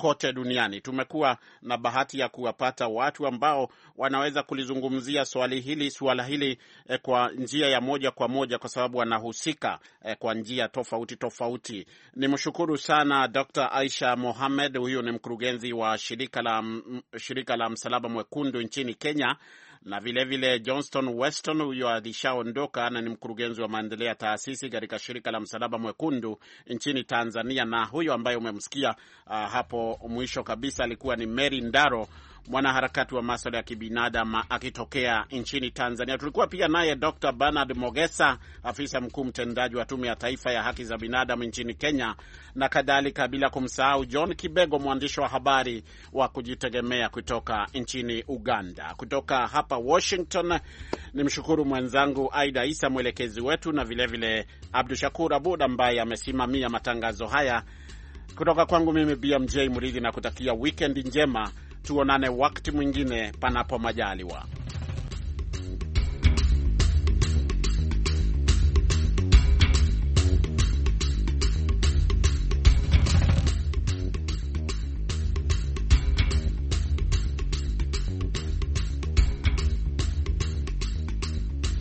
kote duniani. Tumekuwa na bahati ya kuwapata watu ambao wanaweza kulizungumzia swali hili swala hili eh, kwa njia ya moja kwa moja, kwa sababu wanahusika eh, kwa njia tofauti tofauti. Nimshukuru sana Doctor Aisha Mohamed, huyu ni mkurugenzi wa shirika la m, shirika la Msalaba Mwekundu nchini Kenya, na vile vile Johnston Weston, huyo alishaondoka na ni mkurugenzi wa maendeleo ya taasisi katika shirika la Msalaba Mwekundu nchini Tanzania, na huyo ambaye umemsikia uh, hapo mwisho kabisa alikuwa ni Mary Ndaro, mwanaharakati wa masuala ya kibinadamu akitokea nchini Tanzania. Tulikuwa pia naye Doctor Bernard Mogesa, afisa mkuu mtendaji wa Tume ya Taifa ya Haki za Binadamu nchini Kenya, na kadhalika, bila kumsahau John Kibego, mwandishi wa habari wa kujitegemea kutoka nchini Uganda. Kutoka hapa Washington, nimshukuru mwenzangu Aida Isa, mwelekezi wetu, na vile vile Abdul Shakur Abud ambaye amesimamia matangazo haya. Kutoka kwangu mimi B M J Mridhi, na kutakia weekend njema. Tuonane wakati mwingine panapo majaliwa.